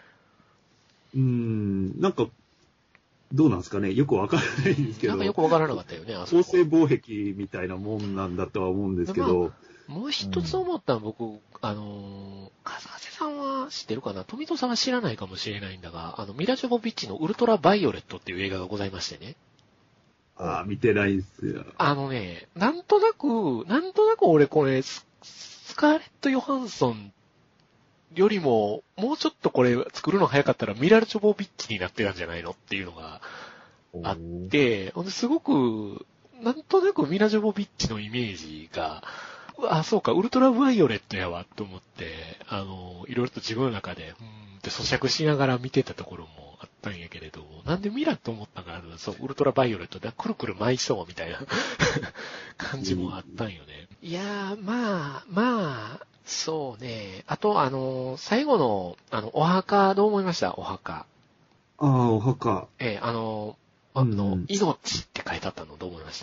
なんか、どうなんですかね、よくわからないんですけど。 なんかよくわからなかったよね、 構成防壁みたいなもんなんだとは思うんですけど。 もう一つ思ったのは僕、風瀬さんは知ってるかな？富戸さんは知らないかもしれないんだが、ミラ・ジョボビッチのウルトラバイオレットっていう映画がございましてね。 見てないんすよ。 なんとなく俺これ、スカーレット・ヨハンソンよりも、もうちょっとこれ作るの早かったらミラ・ジョボビッチになってたんじゃないのっていうのがあって、すごく、なんとなくミラ・ジョボビッチのイメージが、そうか、ウルトラバイオレットやわ、と思って、いろいろと自分の中で、って咀嚼しながら見てたところもあったんやけれど、なんでミラと思ったかな、そう、ウルトラバイオレットでくるくる舞いそうみたいな感じもあったんよね。いやー、まあ、そうね。あと、最後の、お墓、どう思いました？お墓。 お墓。 命って書いてあったのどう思いました？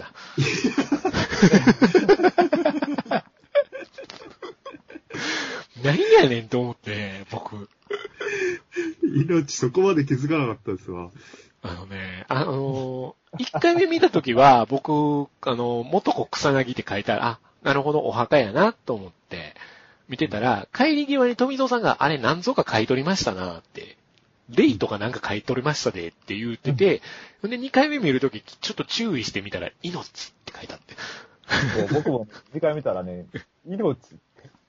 何やねんと思って、僕。 命そこまで気づかなかったですわ。 一回目見たときは、僕、元子草薙って書いてある、なるほど、お墓やな、と思って、見てたら、帰り際に富蔵さんが、あれ何ぞか買い取りましたな、って。レイとかなんか買い取りましたでって言ってて、で、2回目見るとき、ちょっと注意してみたら、命って書いてあって。 僕も2回見たらね、命って。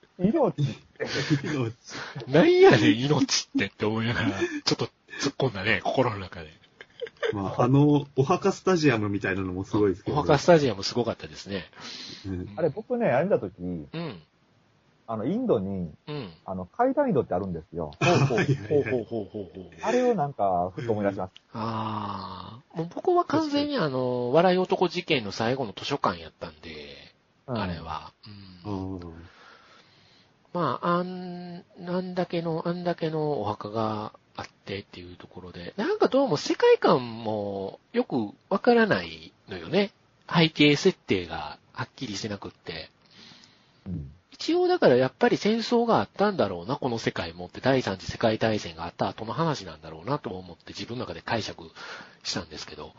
何やねん、命って思いながら、ちょっと突っ込んだね、心の中で。 まあ、お墓スタジアムみたいなのもすごいですけど、 お墓スタジアムすごかったですね。 あれ、僕ね、あれ見たとき、インドに、階段移動ってあるんですよ。あれをなんか、ふっと思い出します。 もう僕は完全に笑い男事件の最後の図書館やったんで、あれは。まあ、あんだけのお墓があってっていうところで、なんかどうも世界観もよくわからないのよね。背景設定がはっきりしてなくって。一応だからやっぱり戦争があったんだろうな、この世界もって第三次世界大戦があった後の話なんだろうなと思って自分の中で解釈したんですけど。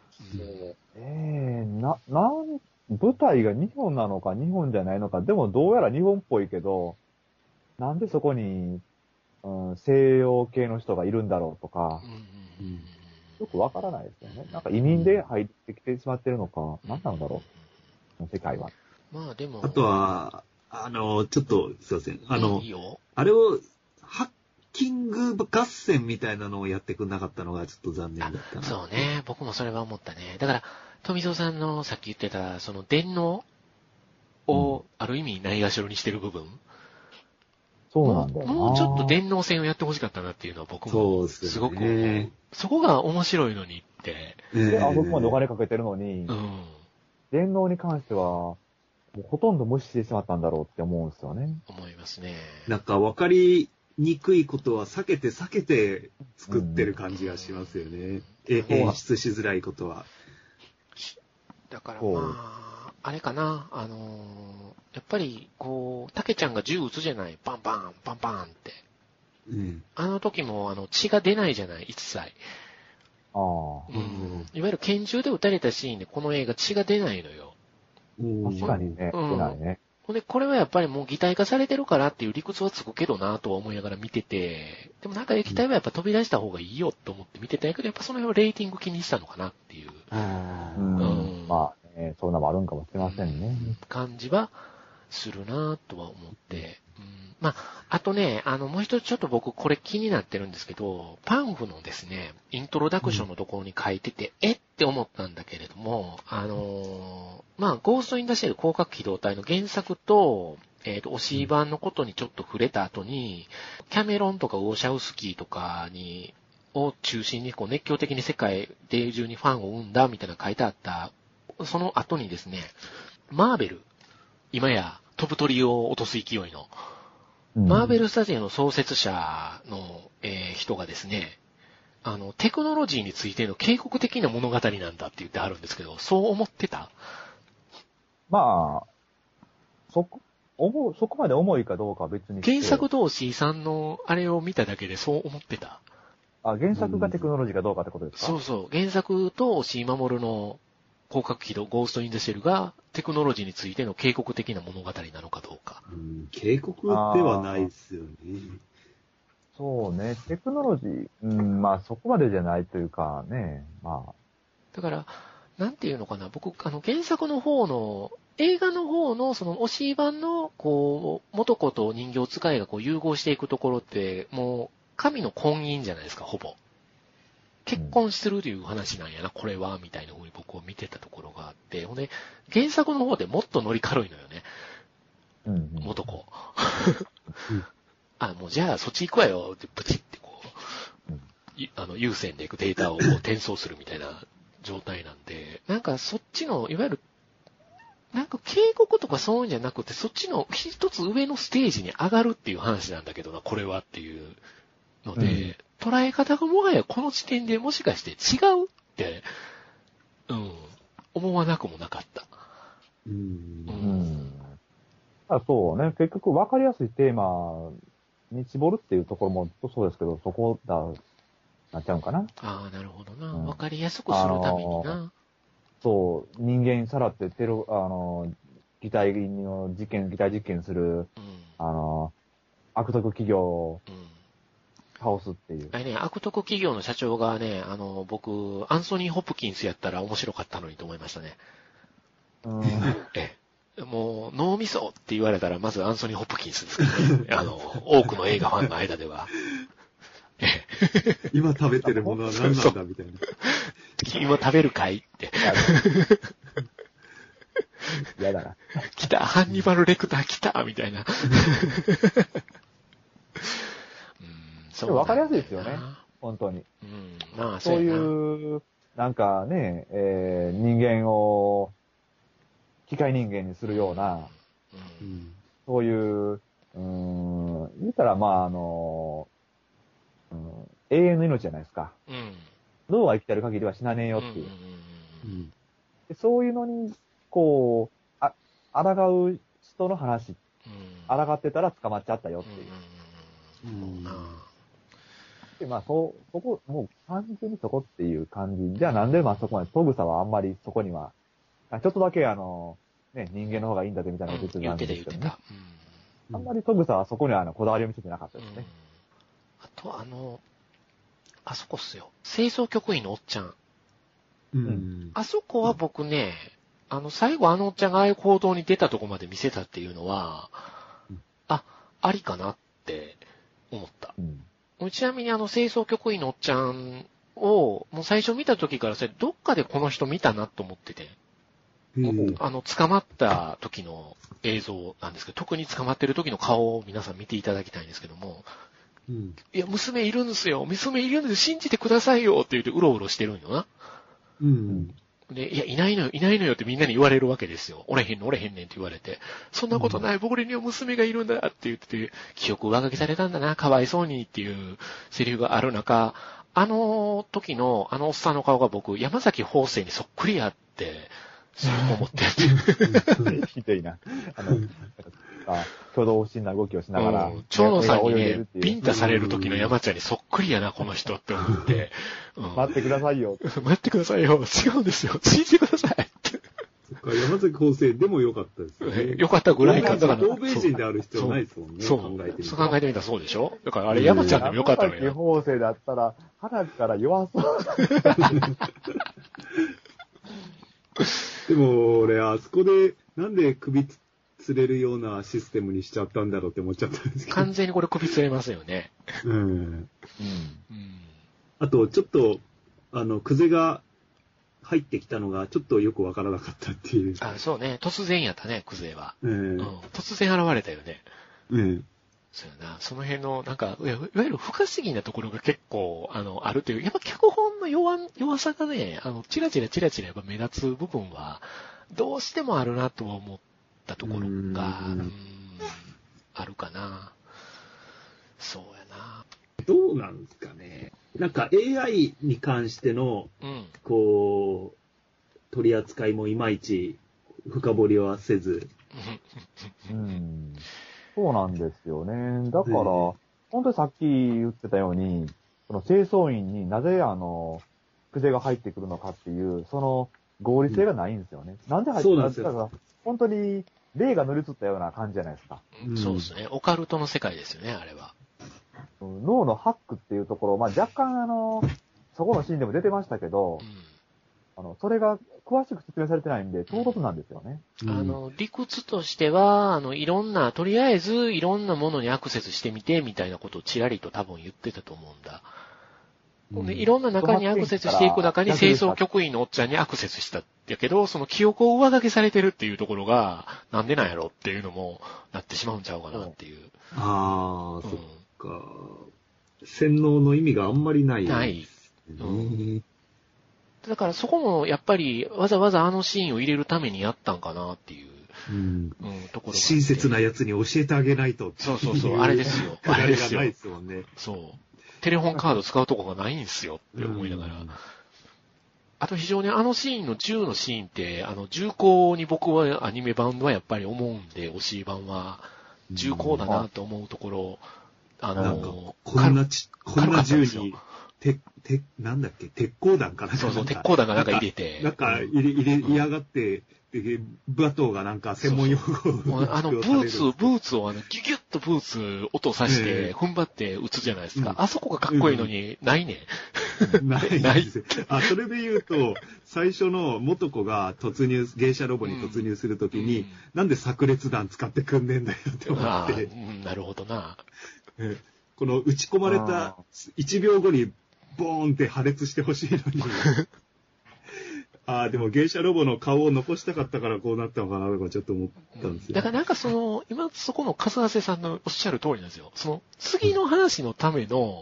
舞台が日本なのか日本じゃないのか、でもどうやら日本っぽいけど、なんでそこに、西洋系の人がいるんだろうとか、よくわからないですよね。なんか移民で入ってきてしまってるのか、何なんだろう、世界は。 まあでも。 あとは、ちょっと、すいません。 いいよ。 あれを、ハッキング合戦みたいなのをやってくれなかったのがちょっと残念だったな。 そうね。僕もそれは思ったね。だから、富蔵さんのさっき言ってた、その電脳をある意味ないがしろにしてる部分。 そうなんだよな。 もうちょっと電脳戦をやってほしかったなっていうのは僕もすごく思う。そこが面白いのにって。 僕までお金かけてるのに、電脳に関しては、もうほとんど無視してしまったんだろうって思うんですよね。 思いますね。 なんか分かりにくいことは避けて作ってる感じがしますよね。演出しづらいことは。 だからまあ、あれかな、やっぱり、たけちゃんが銃撃つじゃない、パンパン、パンパンって。 うん、 あの時も血が出ないじゃない、一切。 ああ、 うん。いわゆる拳銃で撃たれたシーンでこの映画血が出ないのよ。 確かにね、出ないね。 で、これはやっぱりもう擬態化されてるからっていう理屈はつくけどなとは思いながら見てて、でもなんか液体はやっぱ飛び出した方がいいよと思って見てたんやけど、やっぱその辺はレーティング気にしたのかなっていう。 まあ、ね、そんなもあるんかもしれませんね。 感じはするなとは思って。まあ、あとね、もう一つちょっと僕これ気になってるんですけど、パンフのですね、イントロダクションのところに書いてて、って思ったんだけれども、まあ、ゴーストインダシェル広角機動隊の原作と、オシー版のことにちょっと触れた後に、キャメロンとかウォシャウスキーとかを中心にこう熱狂的に世界で中にファンを生んだみたいな書いてあった、その後にですね、マーベル、今や飛ぶ鳥を落とす勢いの、マーベルスタジオの創設者の、人がですね、テクノロジーについての警告的な物語なんだって言ってあるんですけど、そう思ってた？ まあ、そこまで重いかどうかは別に。 原作同士さんのあれを見ただけでそう思ってた。 原作がテクノロジーかどうかってことですか？ そうそう。原作と押井守の広角機動ゴーストインザシェルがテクノロジーについての警告的な物語なのかどうか。 警告ではないですよね。 そうね、テクノロジー、まあそこまでじゃないというかね、まあ。 だから、なんていうのかな、僕、原作の方の、映画の方の、その、押井版の、こう、元子と人形使いがこう融合していくところって、もう、神の婚姻じゃないですか、ほぼ。結婚するという話なんやな、これは、みたいな風に僕を見てたところがあって、ほんで、原作の方でもっとノリ軽いのよね。元子。もうじゃあそっち行くわよってブチってこう、有線でデータをこう転送するみたいな状態なんで、なんかそっちの、いわゆる、なんか警告とかそういうんじゃなくて、そっちの一つ上のステージに上がるっていう話なんだけどな、これはっていうので、捉え方がもはやこの時点でもしかして違うって、思わなくもなかった。 そうね、結局分かりやすいテーマに絞るっていうところもそうですけど、そこなっちゃうんかな。 ああ、なるほどな。分かりやすくするためにな。 そう、人間さらって擬態実験する、悪徳企業を倒すっていう。 悪徳企業の社長がね、僕、アンソニー・ホプキンスやったら面白かったのにと思いましたね。もう、脳みそって言われたら、まずアンソニー・ホプキンスですけどね。多くの映画ファンの間では。 今食べてるものは何なんだみたいな。 今食べるかいって。 嫌だな。 来た、ハンニバル・レクター来たみたいな。 そう分かりやすいですよね。本当に。 まあ、 そういう、なんかね、人間を、機械人間にするような、そういう、言ったら、まあ、永遠の命じゃないですか。脳が生きてる限りは死なねえよっていう。でそういうのに、こう、抗う人の話、抗ってたら捕まっちゃったよっていう。で、まあ、そこ、もう完全にそこっていう感じ。じゃあなんでまあそこまで、トグサはあんまりそこには、ちょっとだけね、人間の方がいいんだぜみたいなこと言ってたんですけどね。あんまりトグサはそこにはこだわりを見せてなかったですね。 あとあそこっすよ。清掃局員のおっちゃん。あそこは僕ね、最後おっちゃんがああいう行動に出たとこまで見せたっていうのは、ありかなって思った。ちなみに清掃局員のおっちゃんを、もう最初見た時からどっかでこの人見たなと思ってて。捕まった時の映像なんですけど、特に捕まってる時の顔を皆さん見ていただきたいんですけども、いや、娘いるんですよ。娘いるんですよ。信じてくださいよって言ってうろうろしてるんよな。で、いや、いないのよってみんなに言われるわけですよ。おれへんねんって言われて。そんなことない、僕には娘がいるんだって言ってて、記憶上書きされたんだな、かわいそうにっていうセリフがある中、時のおっさんの顔が僕、山崎邦生にそっくりあって、 そう思ってる。ひどいな。挙動不審な動きをしながら。 蝶野さんにね、ビンタされる時の山ちゃんにそっくりやな、この人って思って。 待ってくださいよ。 待ってくださいよ。違うんですよ。信じてくださいって。 そっか、山崎邦生でも良かったですよね。 良かったぐらいか。 だから欧米人である必要ないですもんね。 そう考えてみたらそうでしょ。だからあれ山ちゃんでも良かったのよ。 山崎邦生だったら、鼻から弱そう。 でも、俺、あそこで、なんで首つれるようなシステムにしちゃったんだろうって思っちゃったんですけど。 完全にこれ首つれますよね。 あと、ちょっと、クゼが入ってきたのが、ちょっとよくわからなかったっていう。 そうね。突然やったね、クゼは。突然現れたよね。そうやな。その辺の、なんか、いわゆる不可思議なところが結構、あるという、やっぱ脚本の弱さがね、チラチラやっぱ目立つ部分は、どうしてもあるなとは思ったところが、あるかな。そうやな。 どうなんですかね。なんか AI に関しての、こう、取り扱いもいまいち深掘りはせず。 そうなんですよね。だから、本当にさっき言ってたように、その清掃員になぜクゼが入ってくるのかっていう、その合理性がないんですよね。なんで入ってくるのかだから、本当に霊が乗り移ったような感じじゃないですか。 そうですね。オカルトの世界ですよね、あれは。 脳のハックっていうところ、若干そこのシーンでも出てましたけど、それが詳しく説明されてないんで、唐突なんですよね。 理屈としては、とりあえずいろんなものにアクセスしてみて、みたいなことをちらりと多分言ってたと思うんだ。でいろんな中にアクセスしていく中に清掃局員のおっちゃんにアクセスしたんやけど、その記憶を上書きされてるっていうところが、なんでなんやろっていうのも、なってしまうんちゃうかなっていう。 そっか。洗脳の意味があんまりない。 ない。だからそこもやっぱりわざわざあのシーンを入れるためにやったんかなっていう、ところが。 親切なやつに教えてあげないと。 そう、あれですよ。あれですよ。 ないですもんね。 そう。テレホンカード使うとこがないんですよって思いながら。あと非常にあのシーンの銃のシーンって、銃口に僕はアニメ版はやっぱり思うんで、推し版は銃口だなと思うところ、 なんかこんな銃に、なんだっけ、鉄鋼弾かな。 そう、鉄鋼弾がなんか入れて。 なんか入れやがって、バトーがなんか専門用語を。 ブーツをギュギュッとブーツ音さして、踏ん張って撃つじゃないですか。あそこがかっこいいのに、ないね。 ない。それで言うと、最初の元子が芸者ロボに突入するときに、なんで炸裂弾使ってくんねえんだよって思って。 なるほどな。 この打ち込まれた1秒後にボーンって破裂してほしいのに。でも芸者ロボの顔を残したかったからこうなったのかなとかちょっと思ったんですよ。 だからなんか今そこの笠瀬さんのおっしゃる通りなんですよ。次の話のための、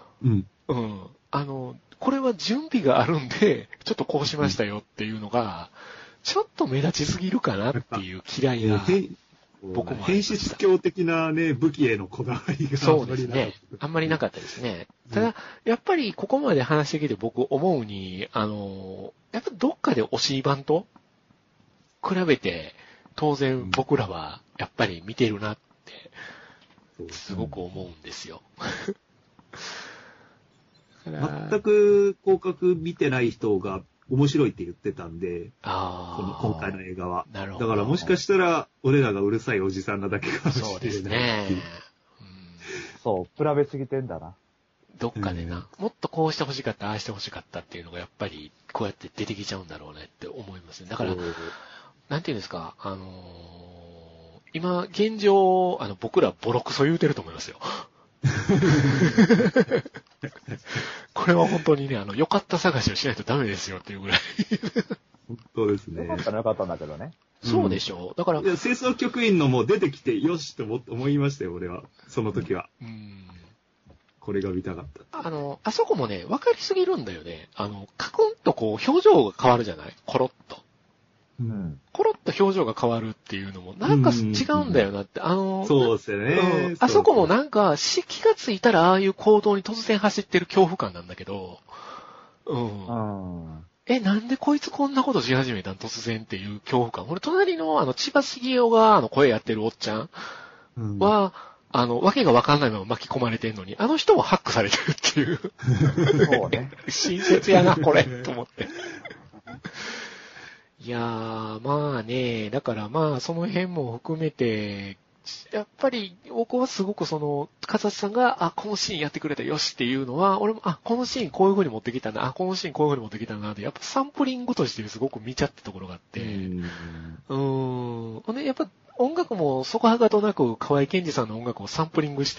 これは準備があるんで、ちょっとこうしましたよっていうのが、ちょっと目立ちすぎるかなっていう嫌いが。僕も変質狂的なね、武器へのこだわりがそうですね。あんまりなかったですね。ただ、やっぱりここまで話してきて僕思うに、やっぱどっかで推し版と比べて、当然僕らはやっぱり見てるなって、すごく思うんですよ。 全く広角見てない人が面白いって言ってたんで、今回の映画は。だからもしかしたら、俺らがうるさいおじさんなだけかもしれない。そうですね。 そう、比べすぎてんだな。 どっかでな、もっとこうしてほしかった、ああしてほしかったっていうのがやっぱりこうやって出てきちゃうんだろうねって思いますね。だから、なんていうんですか、今、現状、僕らボロクソ言うてると思いますよ。これは本当にね、良かった探しをしないとダメですよっていうぐらい。 本当ですね。 よかったんだけどね。 そうでしょう。だから。 いや、清掃局員のも出てきて、よしと思いましたよ、俺は。その時は。これが見たかった。 あそこもね、分かりすぎるんだよね。カクンとこう、表情が変わるじゃない？コロッと。コロッと表情が変わるっていうのも、なんか違うんだよなって。 そうですよね。 あそこもなんか、気がついたらああいう行動に突然走ってる恐怖感なんだけど、 なんでこいつこんなことし始めたん突然っていう恐怖感。俺、隣の千葉茂雄が声やってるおっちゃんは、わけがわかんないまま巻き込まれてんのに、あの人もハックされてるっていう。そうね。親切やな、これ、と思って。いやー、まあね、だからまあ、その辺も含めて、やっぱり、僕はすごくかさつさんが、このシーンやってくれたよしっていうのは、俺も、このシーンこういう風に持ってきたな、このシーンこういう風に持ってきたなって、やっぱサンプリングとしてすごく見ちゃったところがあって、で、やっぱ音楽もそこはかとなく河合健二さんの音楽をサンプリングして、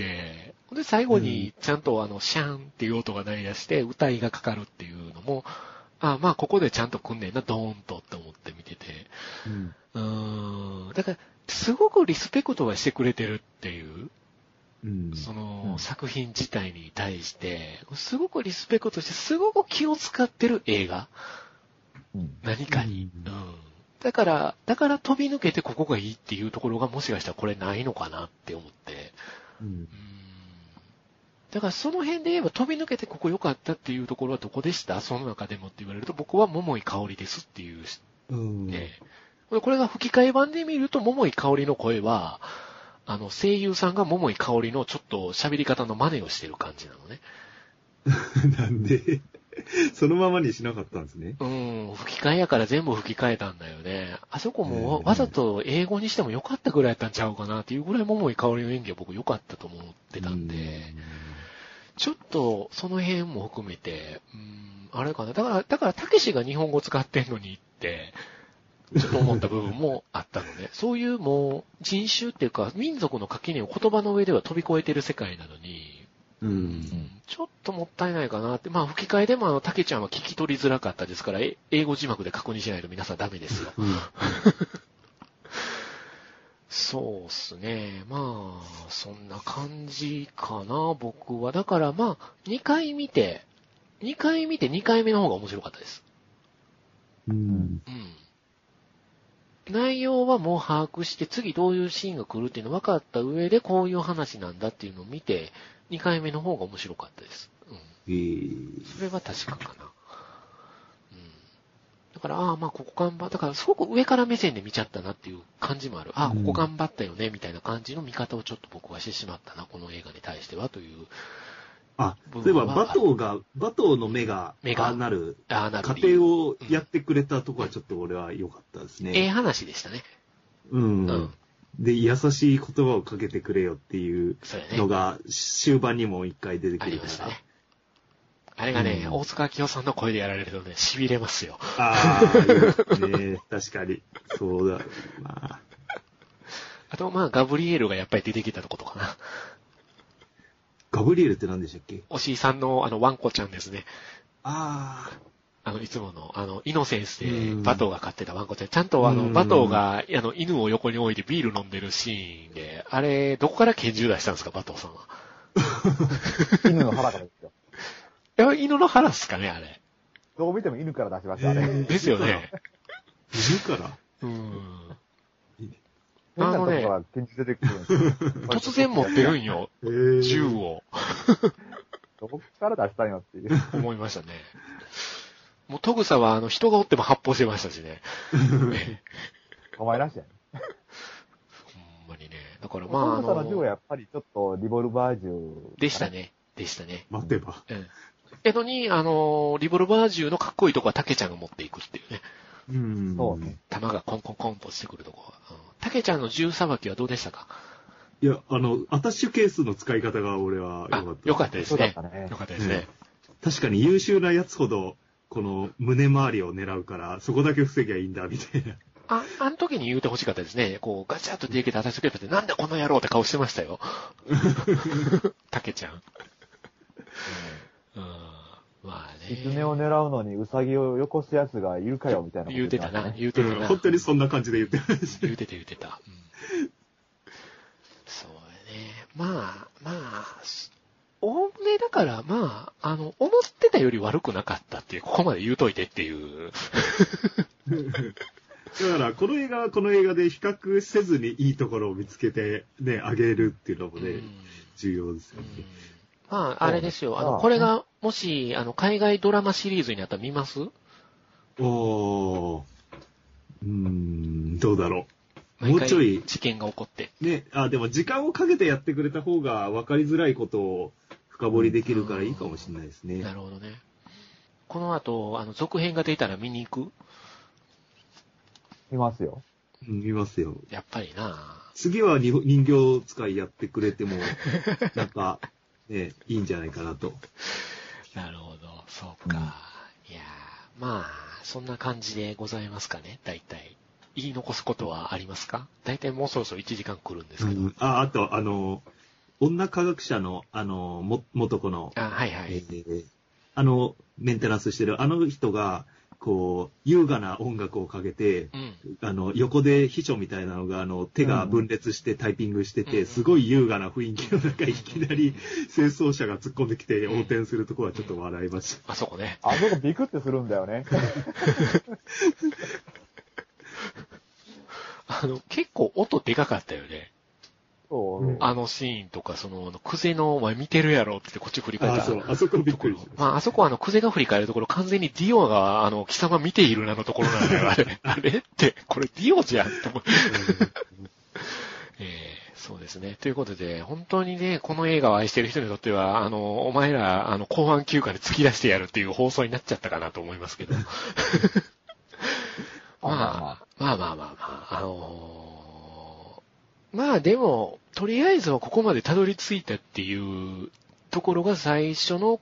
で、最後にちゃんとシャーンっていう音が鳴り出して、歌いがかかるっていうのも、まあ、ここでちゃんと来んねんな、ドーンとって思って見てて。だから、すごくリスペクトはしてくれてるっていう、作品自体に対して、すごくリスペクトして、すごく気を使ってる映画。何かに。だから飛び抜けてここがいいっていうところがもしかしたらこれないのかなって思って。だからその辺で言えば飛び抜けてここ良かったっていうところはどこでしたその中でもって言われると僕は桃井かおりですっていう。これが吹き替え版で見ると桃井かおりの声は、声優さんが桃井かおりのちょっと喋り方の真似をしてる感じなのね。 なんでそのままにしなかったんですね。 吹き替えやから全部吹き替えたんだよね。あそこもわざと英語にしても良かったぐらいやったんちゃうかなっていうぐらい桃井かおりの演技は僕良かったと思ってたんで、ちょっとその辺も含めて、あれかな。だからたけしが日本語使ってんのにって、ちょっと思った部分もあったのね。そういうもう人種っていうか民族の垣根を言葉の上では飛び越えてる世界なのに、ちょっともったいないかなって。まあ吹き替えでもたけちゃんは聞き取りづらかったですから、英語字幕で確認しないと皆さんダメですよ。そうっすね。まあ、そんな感じかな、僕は。だからまあ、2回見て2回目の方が面白かったです。内容はもう把握して、次どういうシーンが来るっていうの分かった上で、こういう話なんだっていうのを見て、2回目の方が面白かったです。それは確かかな。だから、まあ、ここ頑張った。だから、すごく上から目線で見ちゃったなっていう感じもある。ここ頑張ったよね、みたいな感じの見方をちょっと僕はしてしまったな、この映画に対してはという。 例えば、馬頭の目がなる過程をやってくれたところはちょっと俺は良かったですね。 話でしたね。 で、優しい言葉をかけてくれよっていうのが終盤にも一回出てくるから。 あれがね、大塚明夫さんの声でやられるとね、痺れますよ。 ね、確かに。そうだ。 あと、まあ、ガブリエルがやっぱり出てきたとことかな。 ガブリエルって何でしたっけ？ 押井さんのワンコちゃんですね。いつもの、イノセンスでバトーが飼ってたワンコちゃん。ちゃんとバトーが、犬を横に置いてビール飲んでるシーンで、あれ、どこから拳銃出したんですか、バトーさんは。 犬の腹からですよ。 犬の腹っすかね、あれ。 どう見ても犬から出しました、あれ。 ですよね。 犬から突然持ってるんよ。銃を。 どこから出したんよっていう。 思いましたね。もうトグサは人がおっても発砲してましたしね。 お前らしいやん。 ほんまにね。だからまあトグサの銃はやっぱりちょっとリボルバー銃。 でしたね。 待てば。 のに、リボルバー銃のかっこいいとこはタケちゃんが持っていくっていうね。 そうね。 弾がコンコンコンと落ちてくるとこは。タケちゃんの銃さばきはどうでしたか？ いや、アタッシュケースの使い方が俺は良かったですね。良かったですね。 確かに優秀なやつほど、この胸周りを狙うから、そこだけ防ぎゃいいんだ、みたいな。 あの時に言うてほしかったですね。こう、ガチャッと出てきてアタッシュケースってなんだこの野郎って顔してましたよ。タケちゃん。まあね。 狐を狙うのにウサギをよこすやつがいるかよ、みたいな、 言うてたな。 本当にそんな感じで言ってました。 言うてた。そうね。まあ、おおむねだから、まあ、思ってたより悪くなかったっていう、ここまで言うといてっていう。 だから、この映画はこの映画で比較せずにいいところを見つけてね、あげるっていうのもね、重要ですよね。 まあ、あれですよ。これが、もし、海外ドラマシリーズになったら見ます？ どうだろう。もうちょい。 事件が起こって。 ね、でも時間をかけてやってくれた方が分かりづらいことを深掘りできるからいいかもしれないですね。 なるほどね。この後、続編が出たら見に行く？ 見ますよ。 見ますよ。 やっぱりな。 次は人形使いやってくれても、なんか、ね、いいんじゃないかなと。 なるほど。そうか。いやまあ、そんな感じでございますかね、大体。言い残すことはありますか？大体もうそろそろ1時間来るんですけど。 あと、女科学者の、元子の、 はいはい。 メンテナンスしてる人が、こう、優雅な音楽をかけて、横で秘書みたいなのが、手が分裂してタイピングしてて、すごい優雅な雰囲気の中、いきなり清掃車が突っ込んできて横転するところはちょっと笑いました。 あそこね。 あそこビクってするんだよね。 結構音でかかったよね。 そう。 シーンとか、クゼのお前見てるやろってこっち振り返った。 あそこびっくりした。 まあ、あそこはクゼが振り返るところ、完全にディオが、貴様見ているなのところなんだよ、あれ。あれって、これディオじゃんと思って。そうですね。ということで、本当にね、この映画を愛している人にとっては、お前ら、後半休暇で突き出してやるっていう放送になっちゃったかなと思いますけど。まあでも、とりあえずはここまでたどり着いたっていうところが最初の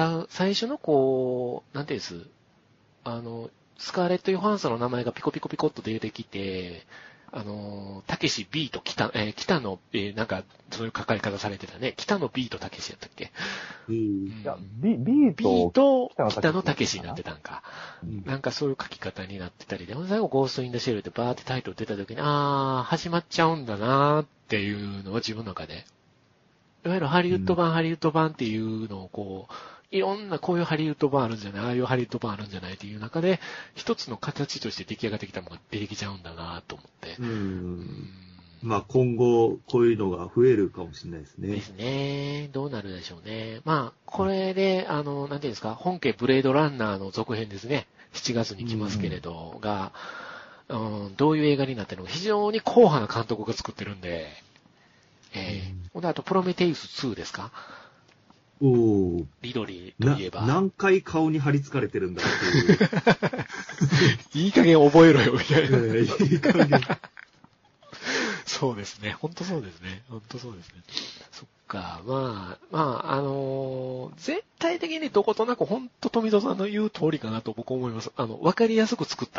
なんていうんです、スカーレット・ヨハンソンの名前がピコピコピコっと出てきて、たけし B と北の、なんか、そういう書かれ方されてたね。北の B とたけしやったっけ？ いや、B と北のたけしになってたんか。なんかそういう書き方になってたりで、最後ゴースト・イン・ザ・シェルってバーってタイトル出た時に、始まっちゃうんだなーっていうのは自分の中で。いわゆるハリウッド版っていうのをいろんなこういうハリウッド版あるんじゃない、ああいうハリウッド版あるんじゃないっていう中で、一つの形として出来上がってきたものが出てきちゃうんだなと思って。 まあ今後こういうのが増えるかもしれないですね。 ですね。どうなるでしょうね。まあ、これで、なんていうんですか、本家ブレードランナーの続編ですね。7月に来ますけれど、どういう映画になってるのか、非常に硬派な監督が作ってるんで、あとプロメテウス2ですか？リドリーといえば。 何回顔に張り付かれてるんだっていう。 いい加減覚えろよ、みたいな。 いい加減。 そうですね。本当そうですね。本当そうですね。そっか。全体的にどことなく本当富戸さんの言う通りかなと僕思います。わかりやすく作った。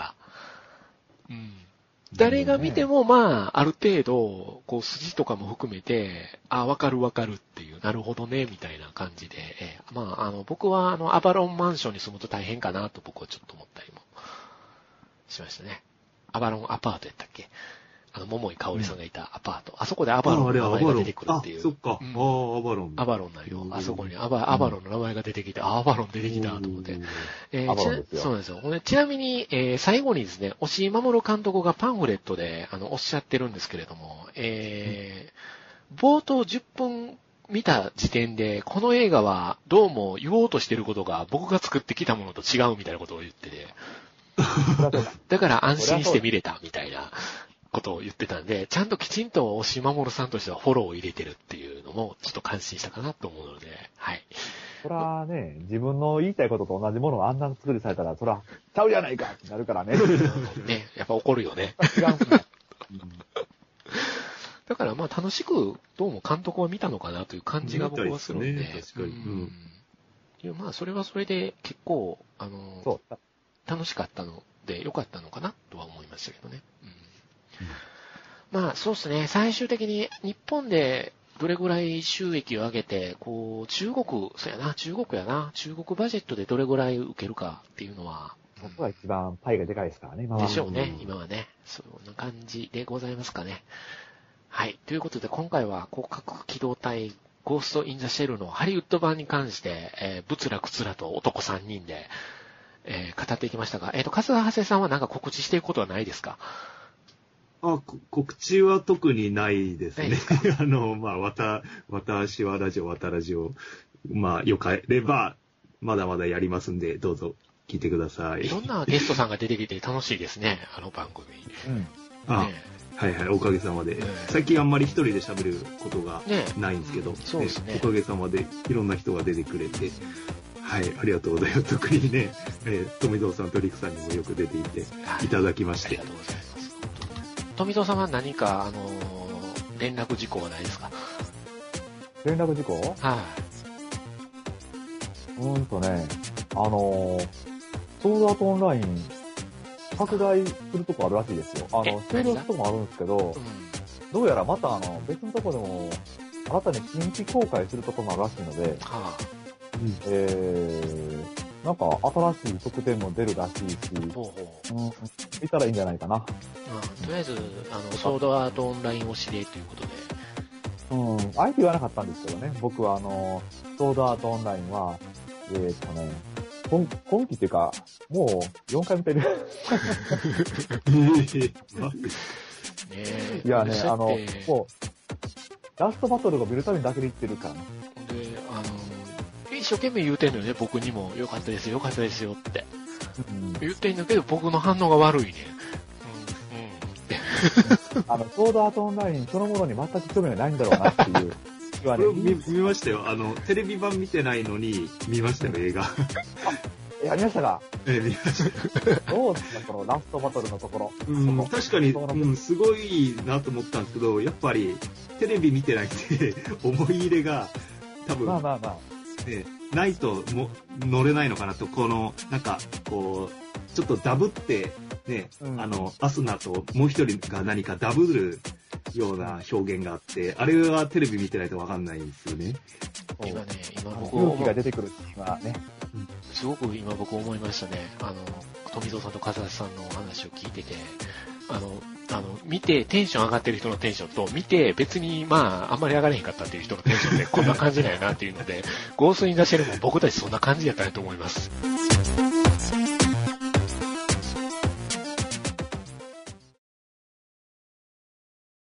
誰が見ても、ある程度、筋とかも含めて、わかるっていう、なるほどね、みたいな感じで、僕は、アバロンマンションに住むと大変かなと僕はちょっと思ったりもしましたね。アバロンアパートやったっけ？桃井かおりさんがいたアパート。あそこでアバロンの名前が出てくるっていう。 そっか。アバロン。 アバロンなるよ。あそこにアバロンの名前が出てきて、アバロン出てきたと思って。そうなんですよ。ちなみに、最後にですね、押井守監督がパンフレットで、おっしゃってるんですけれども、冒頭10分見た時点で、この映画はどうも言おうとしてることが僕が作ってきたものと違うみたいなことを言ってて、だから安心して見れたみたいなことを言ってたんで、ちゃんときちんと押井守さんとしてはフォローを入れてるっていうのもちょっと感心したかなと思うので、はい。 そらね、自分の言いたいことと同じものをあんな作りされたら、そら、ちゃうじゃないかってなるからね。 ね、やっぱ怒るよね。 違うんだ。 だから楽しく、どうも監督は見たのかなという感じが僕はするんで。 ね、確かに。 それはそれで結構、楽しかったので良かったのかなとは思いましたけどね。そうですね。最終的に日本でどれぐらい収益を上げて、中国バジェットでどれぐらい受けるかっていうのは。 そこが一番パイがでかいですからね、今は。 でしょうね、今はね。そんな感じでございますかね。はい。ということで今回は広角機動隊ゴースト・イン・ザ・シェルのハリウッド版に関して、ぶつらくつらと男3人で、語っていきましたが、春日長谷さんは何か告知していくことはないですか？ 告知は特にないですね。私はラジオ、よかれば、まだまだやりますんで、どうぞ聞いてください。 いろんなゲストさんが出てきて楽しいですね、あの番組。 うん。あ、ね、はいはい、おかげさまで。最近あんまり一人で喋ることがないんですけど、 そうですね。 おかげさまでいろんな人が出てくれて、はい、ありがとうございます。特にね、富蔵さんとリクさんにもよく出ていただきまして。 ありがとうございます。富蔵さんは何か、連絡事項はないですか？ 連絡事項？ はい。 ソードアートオンライン、拡大するとこあるらしいですよ。終了するとこもあるんですけど、どうやらまた別のとこでも、新たに新規公開するとこもあるらしいので、なんか新しい特典も出るらしいし、見たらいいんじゃないかな。 とりあえず、ソードアートオンライン推しでということで。 あえて言わなかったんですけどね、僕はソードアートオンラインは、今期っていうか、もう4回見てる。いやね、もう、ラストバトルが見るためにだけで言ってるからね。 で、一生懸命言うてんのよね、僕にも。よかったですよ、よかったですよって。言ってんだけど、僕の反応が悪いね。 ソードアートオンラインそのものに全く興味がないんだろうなっていう。 これ見ましたよ。テレビ版見てないのに見ましたよ、映画。 やりましたか？ 見ました。 どうですか、このラストバトルのところ。確かに、すごいなと思ったんですけど、やっぱりテレビ見てないって思い入れが多分、ないと乗れないのかなと、なんか、こう、ちょっとダブって、ね、アスナともう一人が何かダブるような表現があって、あれはテレビ見てないと分かんないんですよね。 今僕勇気が出てくるっていうのはね。 すごく今僕思いましたね。富蔵さんと笠橋さんのお話を聞いてて、見てテンション上がってる人のテンションと、見て別にあんまり上がれへんかったっていう人のテンションでこんな感じだよなっていうので、ゴーストインザシェルも僕たちそんな感じやったなと思います。